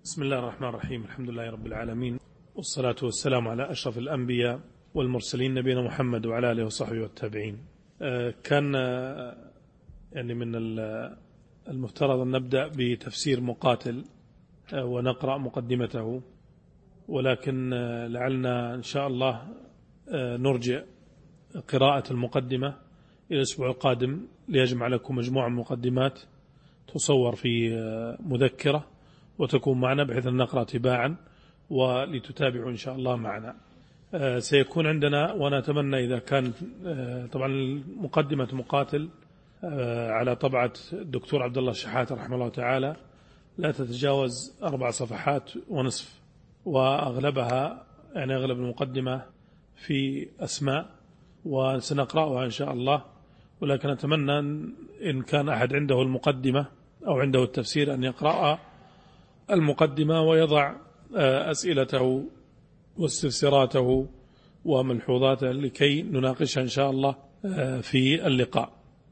بسم الله الرحمن الرحيم. الحمد لله رب العالمين، والصلاة والسلام على أشرف الأنبياء والمرسلين نبينا محمد وعلى آله وصحبه والتابعين. كان يعني من المفترض أن نبدأ بتفسير مقاتل ونقرأ مقدمته، ولكن لعلنا إن شاء الله نرجع قراءة المقدمة إلى الأسبوع القادم ليجمع لكم مجموعة من مقدمات تصور في مذكرة وتكون معنا بحيث أن نقرأ تباعا ولتتابعوا إن شاء الله معنا. سيكون عندنا، وأنا أتمنى إذا كان طبعا مقدمة مقاتل على طبعة الدكتور عبد الله الشحات رحمه الله تعالى لا تتجاوز 4 صفحات ونصف، وأغلبها يعني أغلب المقدمة في أسماء وسنقرأها إن شاء الله. ولكن أتمنى إن كان أحد عنده المقدمة أو عنده التفسير أن يقرأ المقدمة ويضع أسئلته واستفساراته وملحوظاته لكي نناقشها إن شاء الله في اللقاء.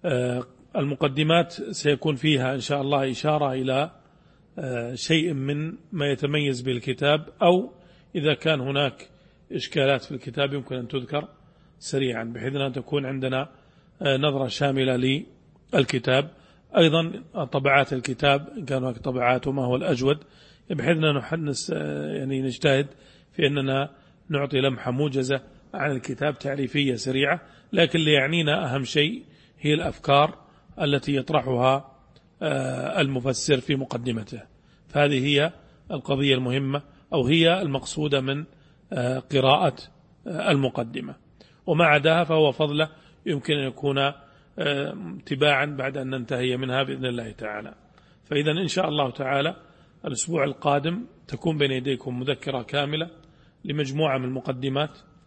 المقدمات سيكون فيها إن شاء الله إشارة إلى شيء من ما يتميز بالكتاب، أو إذا كان هناك إشكالات في الكتاب يمكن أن تذكر سريعا بحيث أن تكون عندنا نظرة شاملة للكتاب. أيضا طبعات الكتاب إن كان هناك طبعات وما هو الأجود، بحيث أن يعني نجتهد في أننا نعطي لمحة موجزة عن الكتاب تعريفية سريعة، لكن اللي يعنينا أهم شيء هي الأفكار التي يطرحها المفسر في مقدمته. فهذه هي القضية المهمة أو هي المقصودة من قراءة المقدمة، وما عداها فهو فضله يمكن أن يكون تباعا بعد أن ننتهي منها بإذن الله تعالى. فإذا إن شاء الله تعالى الأسبوع القادم تكون بين يديكم مذكرة كاملة لمجموعة من المقدمات،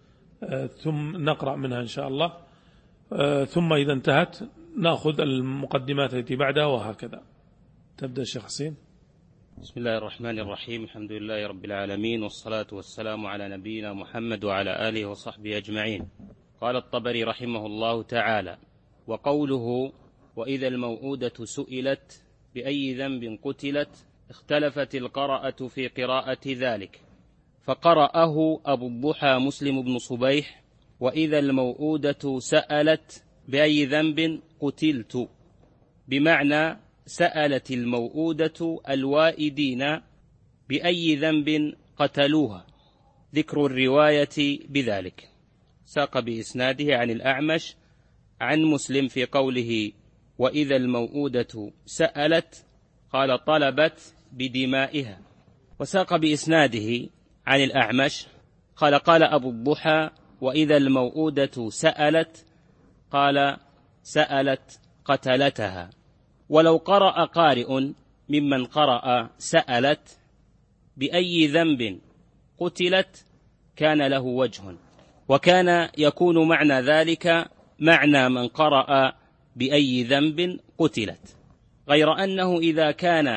ثم نقرأ منها إن شاء الله، ثم إذا انتهت نأخذ المقدمات التي بعدها، وهكذا. تبدأ الشيخ حسين. بسم الله الرحمن الرحيم. الحمد لله رب العالمين، والصلاة والسلام على نبينا محمد وعلى آله وصحبه أجمعين. قال الطبري رحمه الله تعالى: وقوله وإذا الموءودة سئلت بأي ذنب قتلت اختلفت القراءة في قراءة ذلك، فقرأه أبو الضحى مسلم بن صبيح: وإذا الموءودة سألت بأي ذنب قتلت، بمعنى سألت الموءودة الوائدين بأي ذنب قتلوها، ذكر الرواية بذلك. ساق بإسناده عن الأعمش عن مسلم في قوله وإذا الموءودة سألت قال طلبت بدمائها. وساق بإسناده عن الأعمش قال أبو الضحى وإذا الموءودة سألت قال سألت قتلتها. ولو قرأ قارئ ممن قرأ سألت بأي ذنب قتلت كان له وجه، وكان يكون معنى ذلك معنى من قرأ بأي ذنب قتلت، غير أنه إذا كان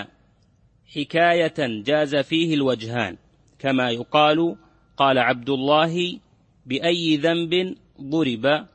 حكاية جاز فيه الوجهان، كما يقال قال عبد الله بأي ذنب ضرب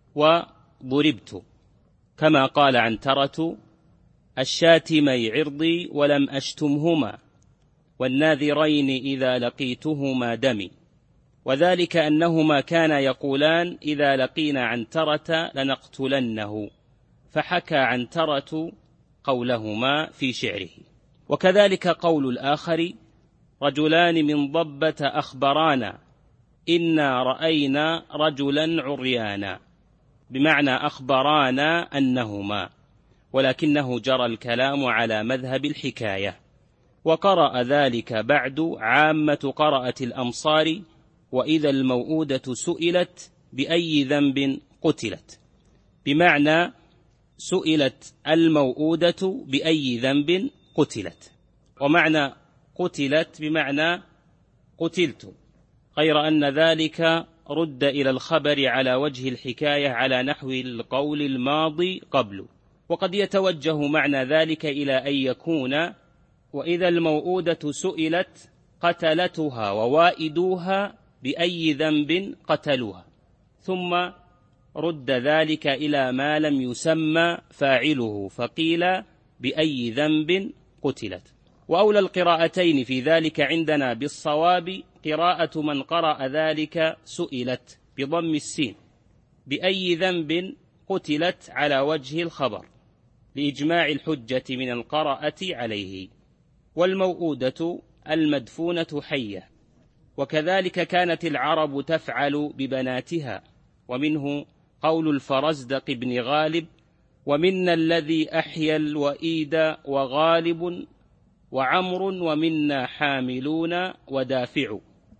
وضربت، كما قال عنترة الشاتمي عرضي ولم أشتمهما، والناذرين إذا لقيتهما دمي. وذلك أنهما كانا يقولان إذا لقينا عنترة لنقتلنه، فحكى عنترة قولهما في شعره. وكذلك قول الآخر رجلان من ضبة أخبرانا إنا رأينا رجلا عريانا، بمعنى أخبرانا أنهما، ولكنه جرى الكلام على مذهب الحكاية. وقرأ ذلك بعد عامة قرأت الأمصار وإذا الموءودة سئلت بأي ذنب قتلت، بمعنى سئلت الموءودة بأي ذنب قتلت، ومعنى قتلت بمعنى قتلت، غير أن ذلك رد إلى الخبر على وجه الحكاية على نحو القول الماضي قبل. وقد يتوجه معنى ذلك إلى أن يكون وإذا الموءودة سئلت قتلتها ووائدوها بأي ذنب قتلوها، ثم رد ذلك إلى ما لم يسمى فاعله فقيل بأي ذنب قتلت. وأولى القراءتين في ذلك عندنا بالصواب قراءة من قرأ ذلك سئلت بضم السين بأي ذنب قتلت على وجه الخبر لإجماع الحجة من القراءة عليه، والموؤودة المدفونة حية. وكذلك كانت العرب تفعل ببناتها، ومنه قول الفرزدق بن غالب: ومنا الذي أحيا الوئيد وغالب وعمر ومنا حاملون ودافع،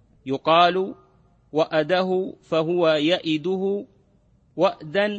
يقال وأده فهو يئده وأدا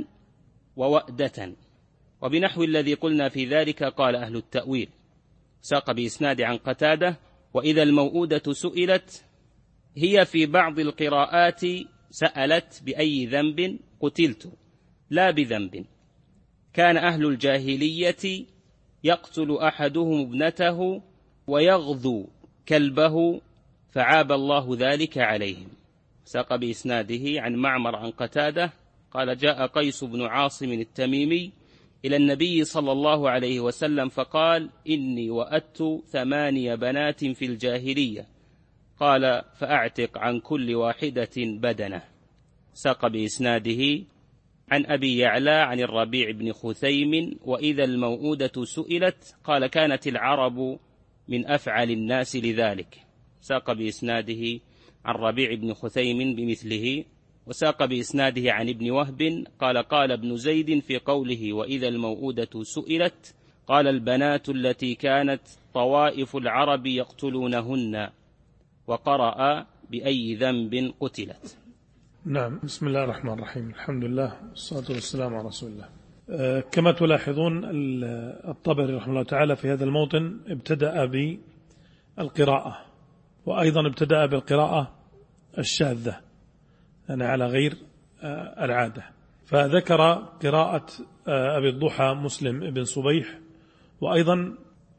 ووأدة. وبنحو الذي قلنا في ذلك قال أهل التأويل. ساق بإسناد عن قتادة: وإذا الموؤودة سئلت هي في بعض القراءات سألت بأي ذنب قتلت لا بذنب. كان أهل الجاهلية يقتل أحدهم ابنته ويغذو كلبه فعاب الله ذلك عليهم. ساق بإسناده عن معمر عن قتادة قال: جاء قيس بن عاصم التميمي إلى النبي صلى الله عليه وسلم فقال: إني وأدت 8 بنات في الجاهلية. قال: فأعتق عن كل واحدة بدنة. ساق بإسناده عن أبي يعلى عن الربيع بن خثيم: وإذا الموؤودة سئلت قال: كانت العرب من أفعل الناس لذلك. ساق بإسناده عن ربيع بن خثيم بمثله. وساق بإسناده عن ابن وهب قال: قال ابن زيد في قوله: وإذا الموؤودة سئلت، قال: البنات التي كانت طوائف العرب يقتلونهن. وقرأ: بأي ذنب قتلت. نعم. بسم الله الرحمن الرحيم. الحمد لله والصلاة والسلام على رسول الله. كما تلاحظون الطبري رحمه الله تعالى في هذا الموطن ابتدأ بالقراءة، وأيضا ابتدأ بالقراءة الشاذة يعني على غير العادة. فذكر قراءة أبي الضحى مسلم بن صبيح، وأيضا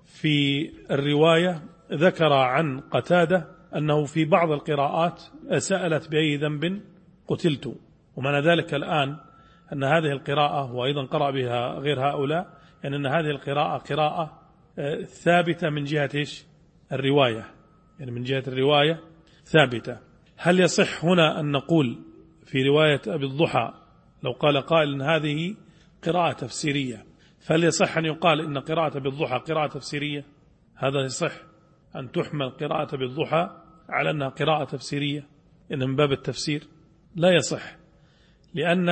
في الرواية ذكر عن قتادة أنه في بعض القراءات سألت بأي ذنب قتلت. ومعنى ذلك الآن أن هذه القراءة وأيضا قرأ بها غير هؤلاء، يعني أن هذه القراءة قراءة ثابتة من جهة الرواية، يعني من جهة الرواية ثابتة. هل يصح هنا أن نقول في رواية أبي الضحى لو قال قائل أن هذه قراءة تفسيرية، فهل يصح أن يقال إن قراءة أبي الضحى قراءة تفسيرية؟ هذا يصح أن تحمل قراءة أبي الضحى على أنها قراءة تفسيرية إن من باب التفسير؟ لا يصح، لأن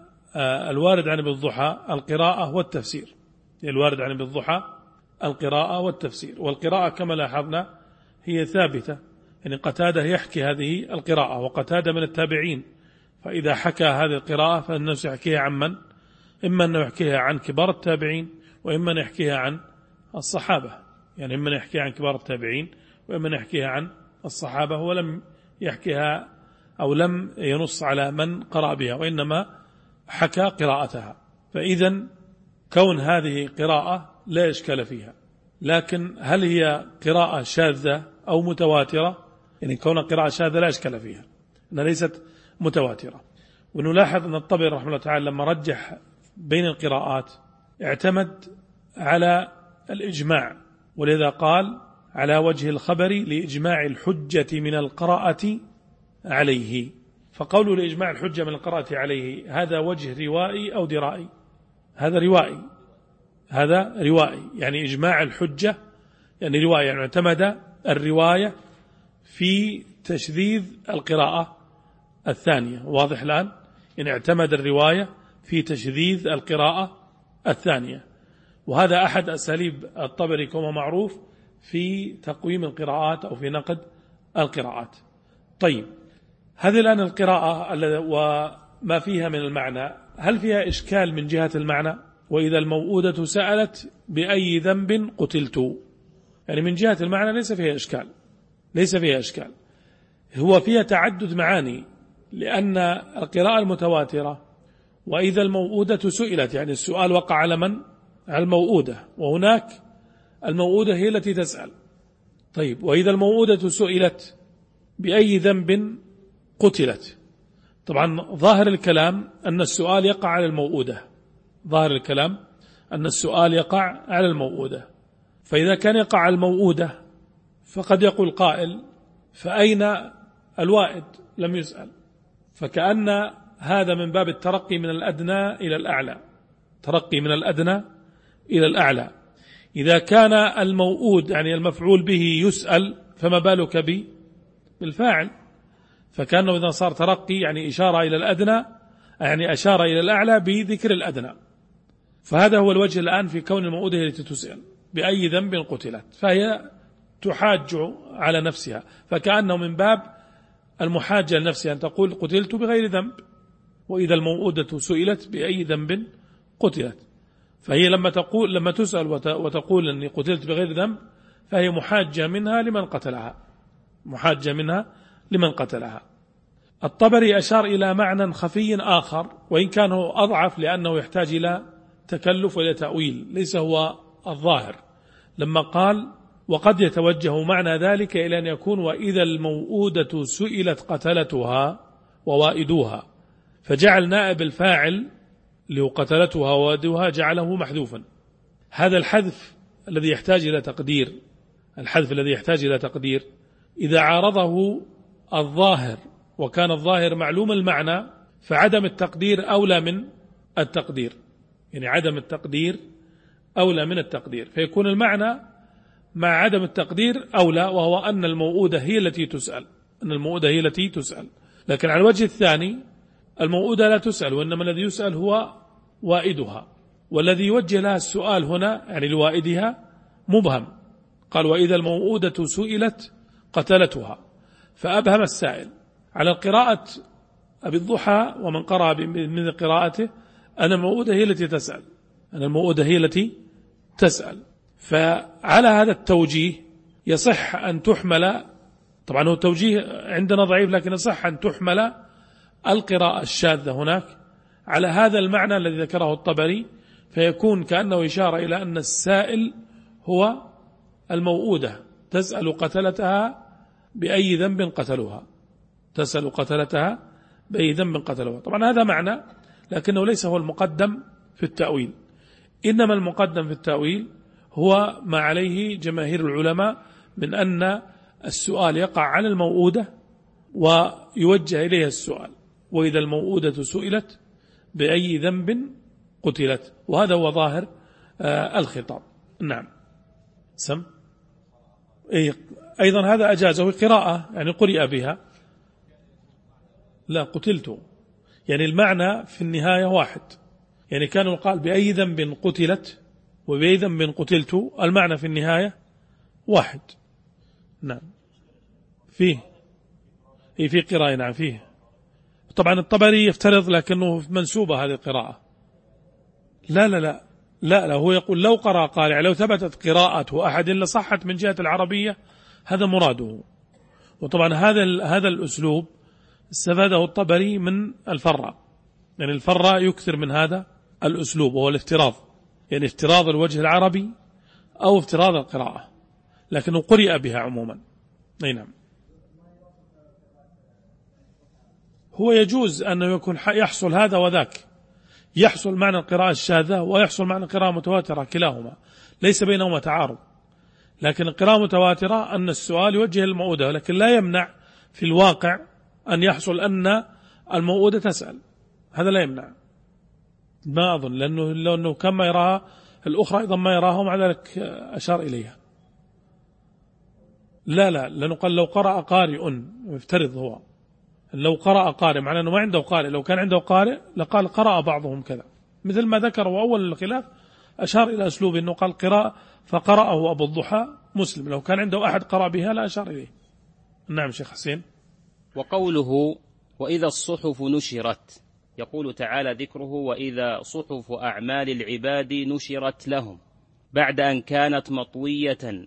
الوارد عن أبي الضحى القراءة والتفسير. الوارد عن أبي الضحى القراءة والتفسير، والقراءة كما لاحظنا هي ثابتة، يعني قتادة يحكي هذه القراءة، وقتادة من التابعين، فإذا حكى هذه القراءة فإنه سيحكيها عن من؟ إما أنه يحكيها عن كبار التابعين، وإما أن يحكيها عن الصحابة، يعني إما أن يحكيها عن كبار التابعين وإما أن يحكيها عن الصحابة، ولم يحكيها أو لم ينص على من قرأ بها، وإنما حكى قراءتها. فإذا كون هذه قراءة لا إشكال فيها، لكن هل هي قراءة شاذة أو متواترة؟ يعني كون قراءة شاذة لا إشكال فيها، أنها ليست متواترة. ونلاحظ أن الطبري رحمه الله تعالى لما رجح بين القراءات اعتمد على الإجماع، ولذا قال على وجه الخبر لإجماع الحجة من القراءة عليه. فقوله لإجماع الحجة من القراءة عليه هذا وجه روائي أو درائي؟ هذا روائي، هذا روائي، يعني إجماع الحجة يعني رواية، يعني اعتمد الرواية في تشذيذ القراءة الثانية. واضح الآن؟ يعني اعتمد الرواية في تشذيذ القراءة الثانية، وهذا أحد أساليب الطبري كما معروف في تقويم القراءات أو في نقد القراءات. طيب، هذه الآن القراءة وما فيها من المعنى، هل فيها إشكال من جهة المعنى؟ وإذا الموؤودة سألت بأي ذنب قتلت، يعني من جهة المعنى ليس فيها إشكال، ليس فيها إشكال. هو فيها تعدد معاني، لأن القراءة المتواترة وإذا الموؤودة سئلت، يعني السؤال وقع على من؟ على الموؤودة، وهناك الموؤودة هي التي تسأل. طيب، وإذا الموؤودة سئلت بأي ذنب قتلت، طبعا ظاهر الكلام أن السؤال يقع على الموؤودة، ظاهر الكلام أن السؤال يقع على الموؤودة، فإذا كان يقع الموؤودة فقد يقول قائل فأين الوائد؟ لم يسأل. فكأن هذا من باب الترقي من الأدنى إلى الأعلى، ترقي من الأدنى إلى الأعلى. إذا كان الموؤود يعني المفعول به يسأل فما بالك بالفاعل؟ فكأنه إذا صار ترقي يعني إشارة إلى الأدنى، يعني أشار إلى الأعلى بذكر الأدنى. فهذا هو الوجه الآن في كون الموؤودة التي تسأل بأي ذنب قتلت، فهي تحاج على نفسها، فكأنه من باب المحاجة لنفسها أن تقول قتلت بغير ذنب. وإذا الموؤودة سئلت بأي ذنب قتلت، فهي لما تسأل وتقول أني قتلت بغير ذنب فهي محاجة منها لمن قتلها، محاجة منها لمن قتلها. الطبري أشار إلى معنى خفي آخر، وإن كان هو أضعف لأنه يحتاج إلى تكلف وإلى تأويل، ليس هو الظاهر، لما قال وقد يتوجه معنى ذلك إلى أن يكون وإذا الموؤودة سئلت قتلتها ووائدوها، فجعل نائب الفاعل لقتلتها ووائدوها جعله محذوفا. هذا الحذف الذي يحتاج إلى تقدير، الحذف الذي يحتاج إلى تقدير إذا عارضه الظاهر وكان الظاهر معلوم المعنى فعدم التقدير أولى من التقدير، يعني عدم التقدير أولى من التقدير، فيكون المعنى مع عدم التقدير أولى، وهو أن الموؤودة هي التي تسأل، أن الموؤودة هي التي تسأل. لكن على الوجه الثاني الموؤودة لا تسأل، وإنما الذي يسأل هو وائدها، والذي يوجه لها السؤال هنا يعني لوائدها مبهم، قال وإذا الموؤودة سئلت قتلتها، فأبهم السائل. على القراءة أبي الضحى ومن قرأ من قراءته أن الموؤودة هي التي تسأل، أن الموؤودة هي التي تسأل. فعلى هذا التوجيه يصح أن تحمل، طبعا هو التوجيه عندنا ضعيف، لكن يصح أن تحمل القراءة الشاذة هناك على هذا المعنى الذي ذكره الطبري، فيكون كأنه إشارة إلى أن السائل هو الموؤودة تسأل قتلتها بأي ذنب قتلوها، تسأل قتلتها بأي ذنب قتلوها. طبعا هذا معنى، لكنه ليس هو المقدم في التأويل، إنما المقدم في التأويل هو ما عليه جماهير العلماء من أن السؤال يقع على الموؤودة ويوجه إليها السؤال، وإذا الموؤودة سئلت بأي ذنب قتلت، وهذا هو ظاهر الخطاب. نعم سم أيضا هذا أجازه قراءة، يعني قرئ بها، لا قتلت، يعني المعنى في النهاية واحد، يعني كانوا قال بأي ذنب قتلت وبأي ذنب قتلت، المعنى في النهاية واحد. نعم فيه في قراءة، نعم فيه. طبعا الطبري يفترض لكنه منسوبة هذه القراءة، لا لا لا لا لا، هو يقول لو قرأ قارئ، لو ثبتت قراءة أحد لصحت من جهة العربية، هذا مراده. وطبعا هذا الأسلوب استفاده الطبري من الفراء، يعني الفراء يكثر من هذا الأسلوب، وهو الافتراض، يعني افتراض الوجه العربي أو افتراض القراءة، لكنه قرئ بها عموما. نعم هو يجوز أنه يكون يحصل هذا وذاك، يحصل معنى القراءة الشاذة ويحصل معنى القراءة متواترة، كلاهما ليس بينهما تعارض، لكن القراءة متواترة أن السؤال يوجه الموؤودة، لكن لا يمنع في الواقع أن يحصل أن الموؤودة تسأل، هذا لا يمنع، ما أظن، لأنه كما يراها الأخرى أيضا ما يراها، ومع ذلك أشار إليها. لا لا، لأنه قال لو قرأ قارئ، يفترض هو لو قرأ قارئ، معناه أنه ما عنده قارئ، لو كان عنده قارئ لقال قرأ بعضهم كذا، مثل ما ذكر أول الخلاف أشار إلى أسلوب أنه قال قراءة فقرأه أبو الضحى مسلم، لو كان عنده أحد قرأ بها لا أشار إليه. نعم شيخ حسين. وقوله وإذا الصحف نشرت، يقول تعالى ذكره وإذا صحف أعمال العباد نشرت لهم، بعد أن كانت مطوية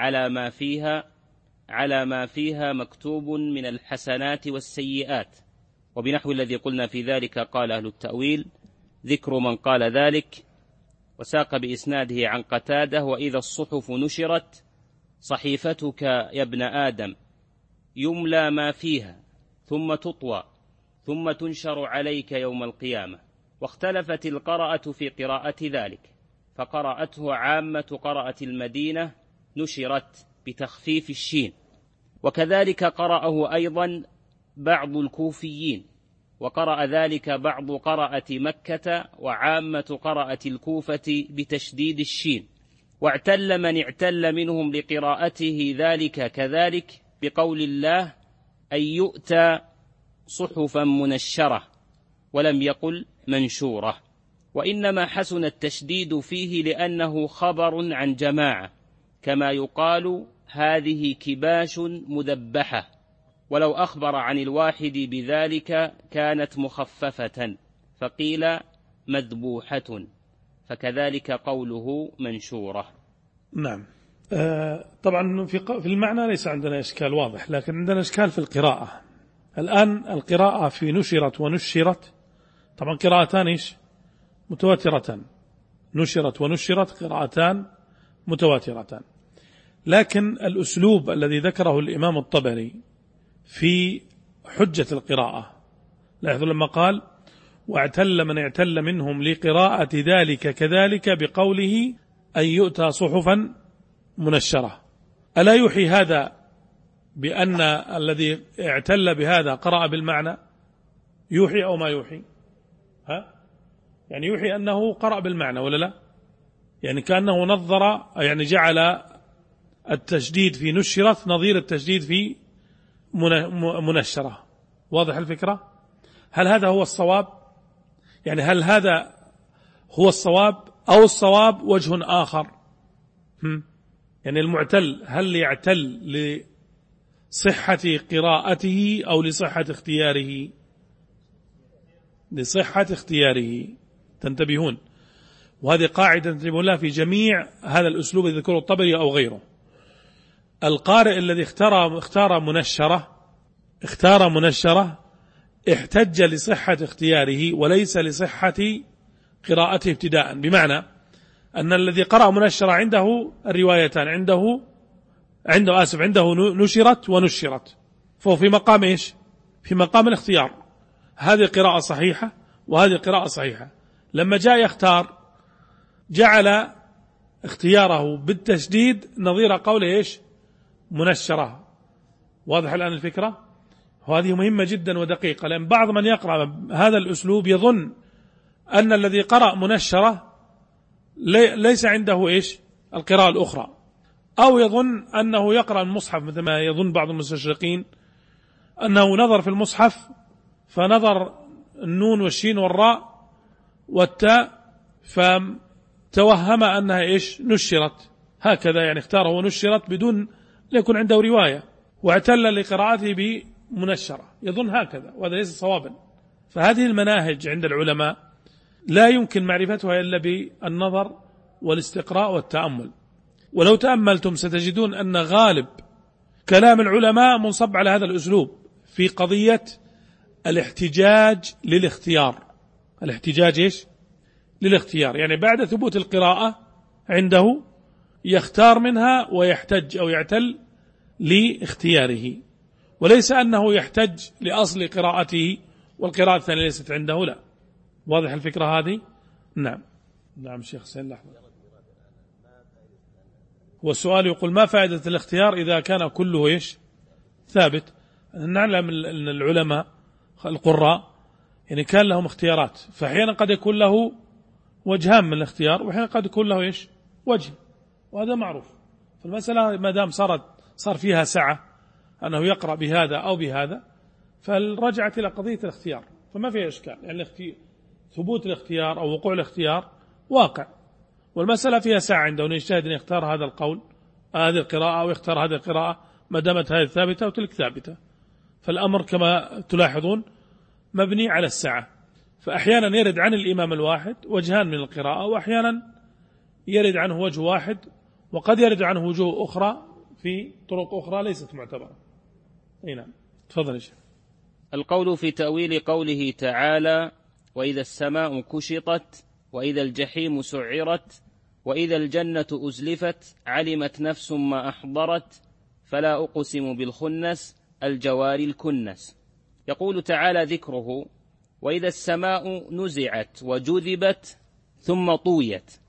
على ما فيها مكتوب من الحسنات والسيئات. وبنحو الذي قلنا في ذلك قال أهل التأويل ذكر من قال ذلك، وساق بإسناده عن قتادة وإذا الصحف نشرت صحيفتك يا ابن آدم يملى ما فيها ثم تطوى ثم تنشر عليك يوم القيامة. واختلفت القراءة في قراءة ذلك، فقرأته عامة قرأة المدينة نشرت بتخفيف الشين، وكذلك قرأه أيضا بعض الكوفيين، وقرأ ذلك بعض قرأة مكة وعامة قرأة الكوفة بتشديد الشين، واعتل من اعتل منهم لقراءته ذلك كذلك بقول الله أن يؤتى صحفا منشرة، ولم يقل منشورة، وإنما حسن التشديد فيه لأنه خبر عن جماعة، كما يقال هذه كباش مذبحة، ولو أخبر عن الواحد بذلك كانت مخففة فقيل مذبوحة، فكذلك قوله منشورة. نعم. طبعا في المعنى ليس عندنا إشكال واضح، لكن عندنا إشكال في القراءة. الآن القراءة في نشرت ونشرت، طبعا قراءتان إيش؟ متواترتان، نشرت ونشرت قراءتان متواترتان، لكن الأسلوب الذي ذكره الإمام الطبري في حجة القراءة، لاحظوا لما قال واعتل من اعتل منهم لقراءة ذلك كذلك بقوله أن يؤتى صحفا منشرة، ألا يوحي هذا بأن الذي اعتل بهذا قرأ بالمعنى؟ يوحي أو ما يوحي؟ يعني يوحي أنه قرأ بالمعنى ولا لا؟ يعني كأنه نظر، يعني جعل التشديد في نشرت نظير التشديد في منشرة. واضح الفكرة؟ هل هذا هو الصواب؟ يعني هل هذا هو الصواب أو الصواب وجه آخر؟ يعني المعتل هل يعتل لصحة قراءته أو لصحة اختياره؟ لصحة اختياره. تنتبهون، وهذه قاعدة تنتبهون لها في جميع هذا الأسلوب الذي ذكره الطبري أو غيره. القارئ الذي اختار منشرة احتج لصحة اختياره وليس لصحة قراءته ابتداء، بمعنى أن الذي قرأ منشرة عنده الروايتان، عنده نشرت ونشرت، فهو في مقام إيش؟ في مقام الاختيار، هذه قراءة صحيحة وهذه قراءة صحيحة. لما جاء يختار جعل اختياره بالتشديد نظير قوله إيش؟ منشرة. واضح الآن الفكرة؟ وهذه مهمة جدا ودقيقة، لأن بعض من يقرأ هذا الأسلوب يظن أن الذي قرأ منشرة ليس عنده إيش؟ القراءة الأخرى، أو يظن أنه يقرأ المصحف مثل ما يظن بعض المستشرقين، أنه نظر في المصحف فنظر النون والشين والراء والتاء فتوهم أنها إيش؟ نشرت، هكذا يعني اختاره ونشرت بدون ليكن عنده رواية، واعتل لقراءته بمنشرة، يظن هكذا، وهذا ليس صوابا. فهذه المناهج عند العلماء لا يمكن معرفتها إلا بالنظر والاستقراء والتأمل. ولو تأملتم ستجدون أن غالب كلام العلماء منصب على هذا الأسلوب في قضية الاحتجاج للاختيار. الاحتجاج إيش؟ للاختيار، يعني بعد ثبوت القراءة عنده يختار منها ويحتج أو يعتل لاختياره، وليس أنه يحتج لأصل قراءته والقراءة الثانية ليست عنده، لا. واضح الفكرة هذه؟ نعم شيخ حسين، لحظة. والسؤال يقول ما فائدة الاختيار إذا كان كله إيش؟ ثابت. نعلم أن العلماء القراء يعني كان لهم اختيارات، فأحيانا قد يكون له وجهان من الاختيار، وأحيانا قد يكون له إيش؟ وجه، وهذا معروف. فالمسألة ما دام صار فيها سعة أنه يقرأ بهذا أو بهذا، فالرجعت إلى قضية الاختيار، فما فيها إشكال، يعني ثبوت الاختيار أو وقوع الاختيار واقع، والمسألة فيها سعة عنده أن يجتهد أن يختار هذا القول هذه القراءة أو يختار هذه القراءة ما دامت هذه ثابتة وتلك ثابتة. فالأمر كما تلاحظون مبني على السعة، فأحيانا يرد عن الإمام الواحد وجهان من القراءة، وأحيانا يرد عنه وجه واحد، وقد يرد عنه وجوه أخرى في طرق أخرى ليست معتبرة. نعم، تفضل يا شيخ. القول في تأويل قوله تعالى وإذا السماء كشطت وإذا الجحيم سعرت وإذا الجنة أزلفت علمت نفس ما أحضرت فلا أقسم بالخنس الجوار الكنس. يقول تعالى ذكره وإذا السماء نزعت وجذبت ثم طويت،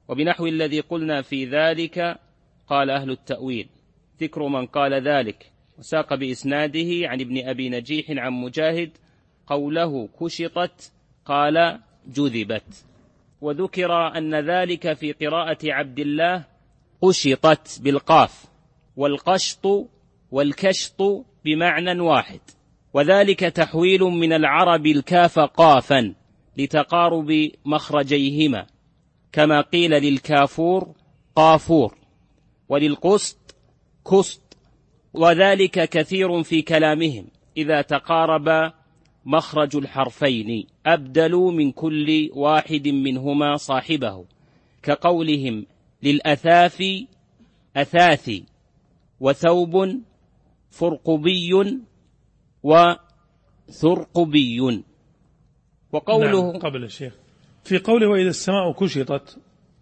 وبنحو الذي قلنا في ذلك قال أهل التأويل. ذكر من قال ذلك، وساق بإسناده عن ابن أبي نجيح عن مجاهد قوله كشطت قال جذبت. وذكر أن ذلك في قراءة عبد الله قشطت بالقاف، والقشط والكشط بمعنى واحد، وذلك تحويل من العرب الكاف قافا لتقارب مخرجيهما، كما قيل للكافور قافور وللقسط كسط. وذلك كثير في كلامهم إذا تقارب مخرج الحرفين أبدلوا من كل واحد منهما صاحبه، كقولهم للأثافي أثاثي، وثوب فرقبي وثرقبي. وقوله نعم قبل الشيخ في قوله وإذا السماء كشطت،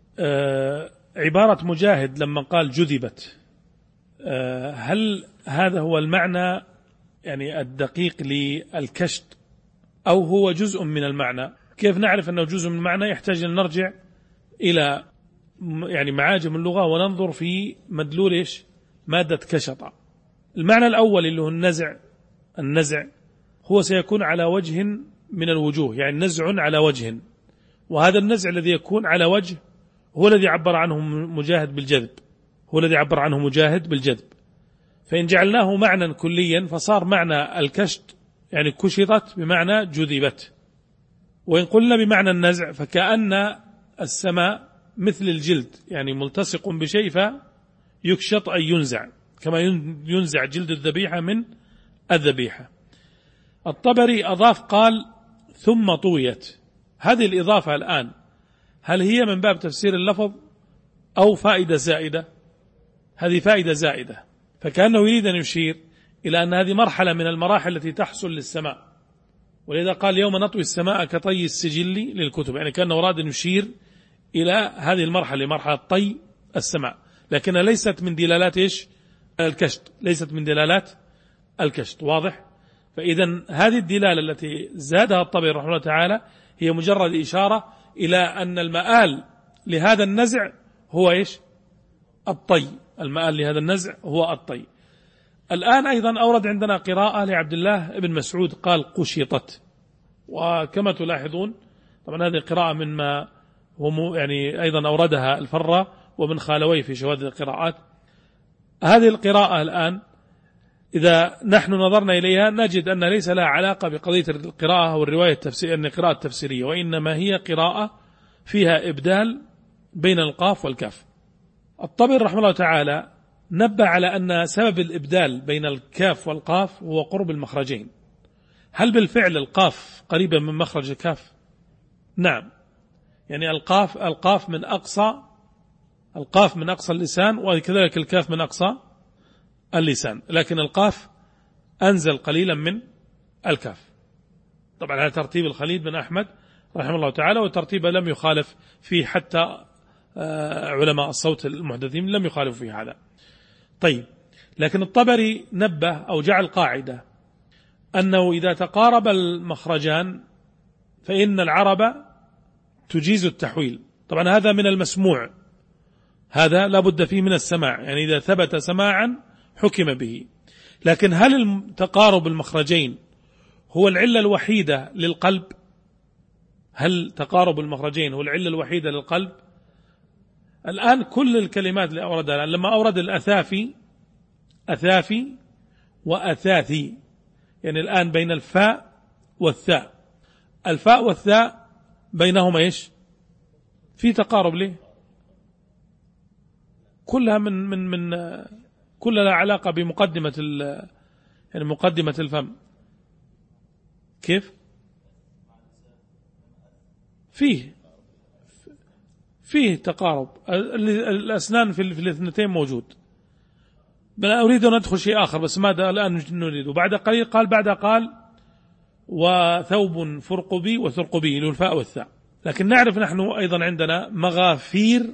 عبارة مجاهد لما قال جذبت، هل هذا هو المعنى يعني الدقيق للكشط أو هو جزء من المعنى؟ كيف نعرف أنه جزء من المعنى؟ يحتاج أن نرجع إلى يعني معاجم اللغة وننظر في مدلول إيش مادة كشط. المعنى الأول اللي هو النزع هو سيكون على وجه من الوجوه، يعني نزع على وجه، وهذا النزع الذي يكون على وجه هو الذي عبر عنه مجاهد بالجذب، فإن جعلناه معنى كليا فصار معنى الكشط يعني كشطت بمعنى جذبت. وإن قلنا بمعنى النزع فكأن السماء مثل الجلد، يعني ملتصق بشيء فيكشط أي ينزع، كما ينزع جلد الذبيحة من الذبيحة. الطبري أضاف قال ثم طويت. هذه الإضافة الآن هل هي من باب تفسير اللفظ أو فائدة زائدة؟ هذه فائدة زائدة، فكأنه يريد أن يشير إلى أن هذه مرحلة من المراحل التي تحصل للسماء، ولذا قال يوم نطوي السماء كطي السجل للكتب، يعني كأنه أراد أن يشير إلى هذه المرحلة، مرحلة طي السماء، لكنها ليست من دلالات إيش الكشط، ليست من دلالات الكشط. واضح؟ فإذا هذه الدلالة التي زادها الطبري رحمه الله تعالى هي مجرد إشارة إلى أن المآل لهذا النزع هو إيش الطي، المآل لهذا النزع هو الطي. الآن أيضا أورد عندنا قراءة لعبد الله بن مسعود قال قشطت، وكما تلاحظون طبعا هذه قراءة مما هو يعني أيضا أوردها الفرة وابن خالوي في شواذ القراءات. هذه القراءة الآن إذا نحن نظرنا إليها نجد أن ليس لها علاقة بقضية القراءة أو الرواية التفسيرية، أن قراءة تفسيرية، وإنما هي قراءة فيها إبدال بين القاف والكاف. الطبري رحمه الله تعالى نبه على أن سبب الإبدال بين الكاف والقاف هو قرب المخرجين. هل بالفعل القاف قريبة من مخرج الكاف؟ نعم، يعني القاف من أقصى اللسان، وكذلك الكاف من أقصى اللسان، لكن القاف أنزل قليلا من الكاف. طبعا على ترتيب الخليل بن أحمد رحمه الله تعالى، وترتيبه لم يخالف فيه حتى علماء الصوت المحدثين لم يخالفوا في هذا. طيب، لكن الطبري نبه أو جعل قاعدة أنه إذا تقارب المخرجان فإن العرب تجيز التحويل. طبعا هذا من المسموع، هذا لا بد فيه من السماع، يعني إذا ثبت سماعا حكم به. لكن هل تقارب المخرجين هو العلة الوحيدة للقلب؟ هل تقارب المخرجين هو العلة الوحيدة للقلب؟ الآن كل الكلمات اللي أوردها لما أورد الأثافي أثافي وأثاثي، يعني الآن بين الفاء والثاء، الفاء والثاء بينهما إيش؟ في تقارب. ليه؟ كلها من كلها لها علاقة بمقدمة يعني مقدمة الفم. كيف؟ فيه تقارب، الأسنان في الاثنتين موجود. أنا أريد أن أدخل شيء آخر بس ماذا الآن نريد. وبعد قليل قال وثوب فرقبي وثرقبي للفاء والثاء. لكن نعرف نحن أيضا عندنا مغافير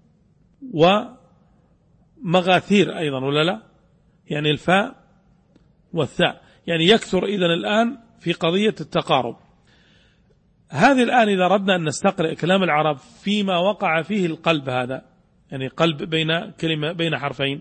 ومغاثير أيضا ولا لا؟ يعني الفاء والثاء، يعني يكثر إذن الآن في قضية التقارب. هذه الآن إذا أردنا أن نستقرأ كلام العرب فيما وقع فيه القلب هذا، يعني قلب بين كلمة بين حرفين،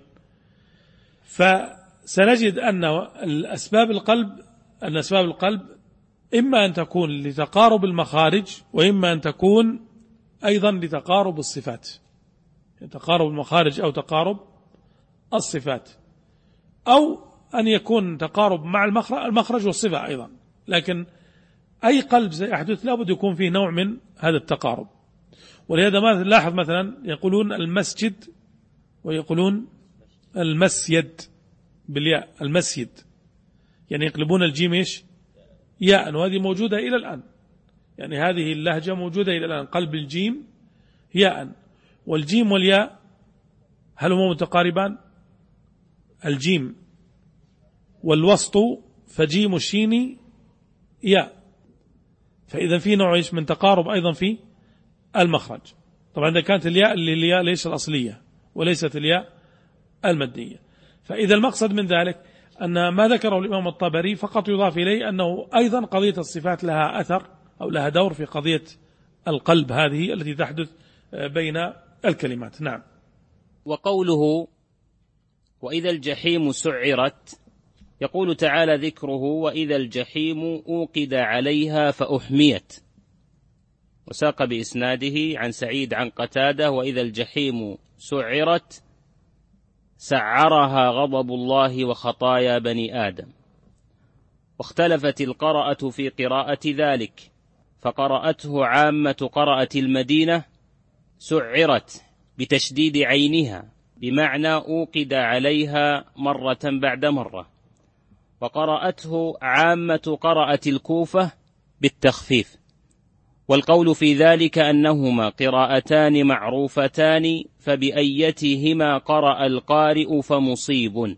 فسنجد أن أسباب القلب إما أن تكون لتقارب المخارج، وإما أن تكون أيضا لتقارب الصفات، تقارب المخارج أو تقارب الصفات، أو أن يكون تقارب مع المخرج والصفة أيضا. لكن أي قلب سيحدث لابد يكون فيه نوع من هذا التقارب. ولهذا ما نلاحظ مثلا يقولون المسجد ويقولون المسيد بالياء، المسيد، يعني يقلبون الجيم إيش ياء، وهذه موجودة إلى الآن، يعني هذه اللهجة موجودة إلى الآن، قلب الجيم ياء. والجيم والياء هل هما متقاربان؟ الجيم والوسط فجيم الشين ياء، فإذا في نوع من تقارب أيضا في المخرج. طبعا إذا كانت الياء اللي الياء ليس الأصلية وليست الياء المادية. فإذا المقصد من ذلك أن ما ذكره الإمام الطبري فقط يضاف إليه أنه أيضا قضية الصفات لها أثر أو لها دور في قضية القلب هذه التي تحدث بين الكلمات. نعم. وقوله وإذا الجحيم سعرت، يقول تعالى ذكره وإذا الجحيم أوقد عليها فأحميت، وساق بإسناده عن سعيد عن قتادة وإذا الجحيم سعرت سعرها غضب الله وخطايا بني آدم. واختلفت القراءة في قراءة ذلك، فقرأته عامة قراءة المدينة سعرت بتشديد عينها بمعنى أوقد عليها مرة بعد مرة، وقرأته عامة قراءة الكوفة بالتخفيف. والقول في ذلك أنهما قراءتان معروفتان فبأيتهما قرأ القارئ فمصيب.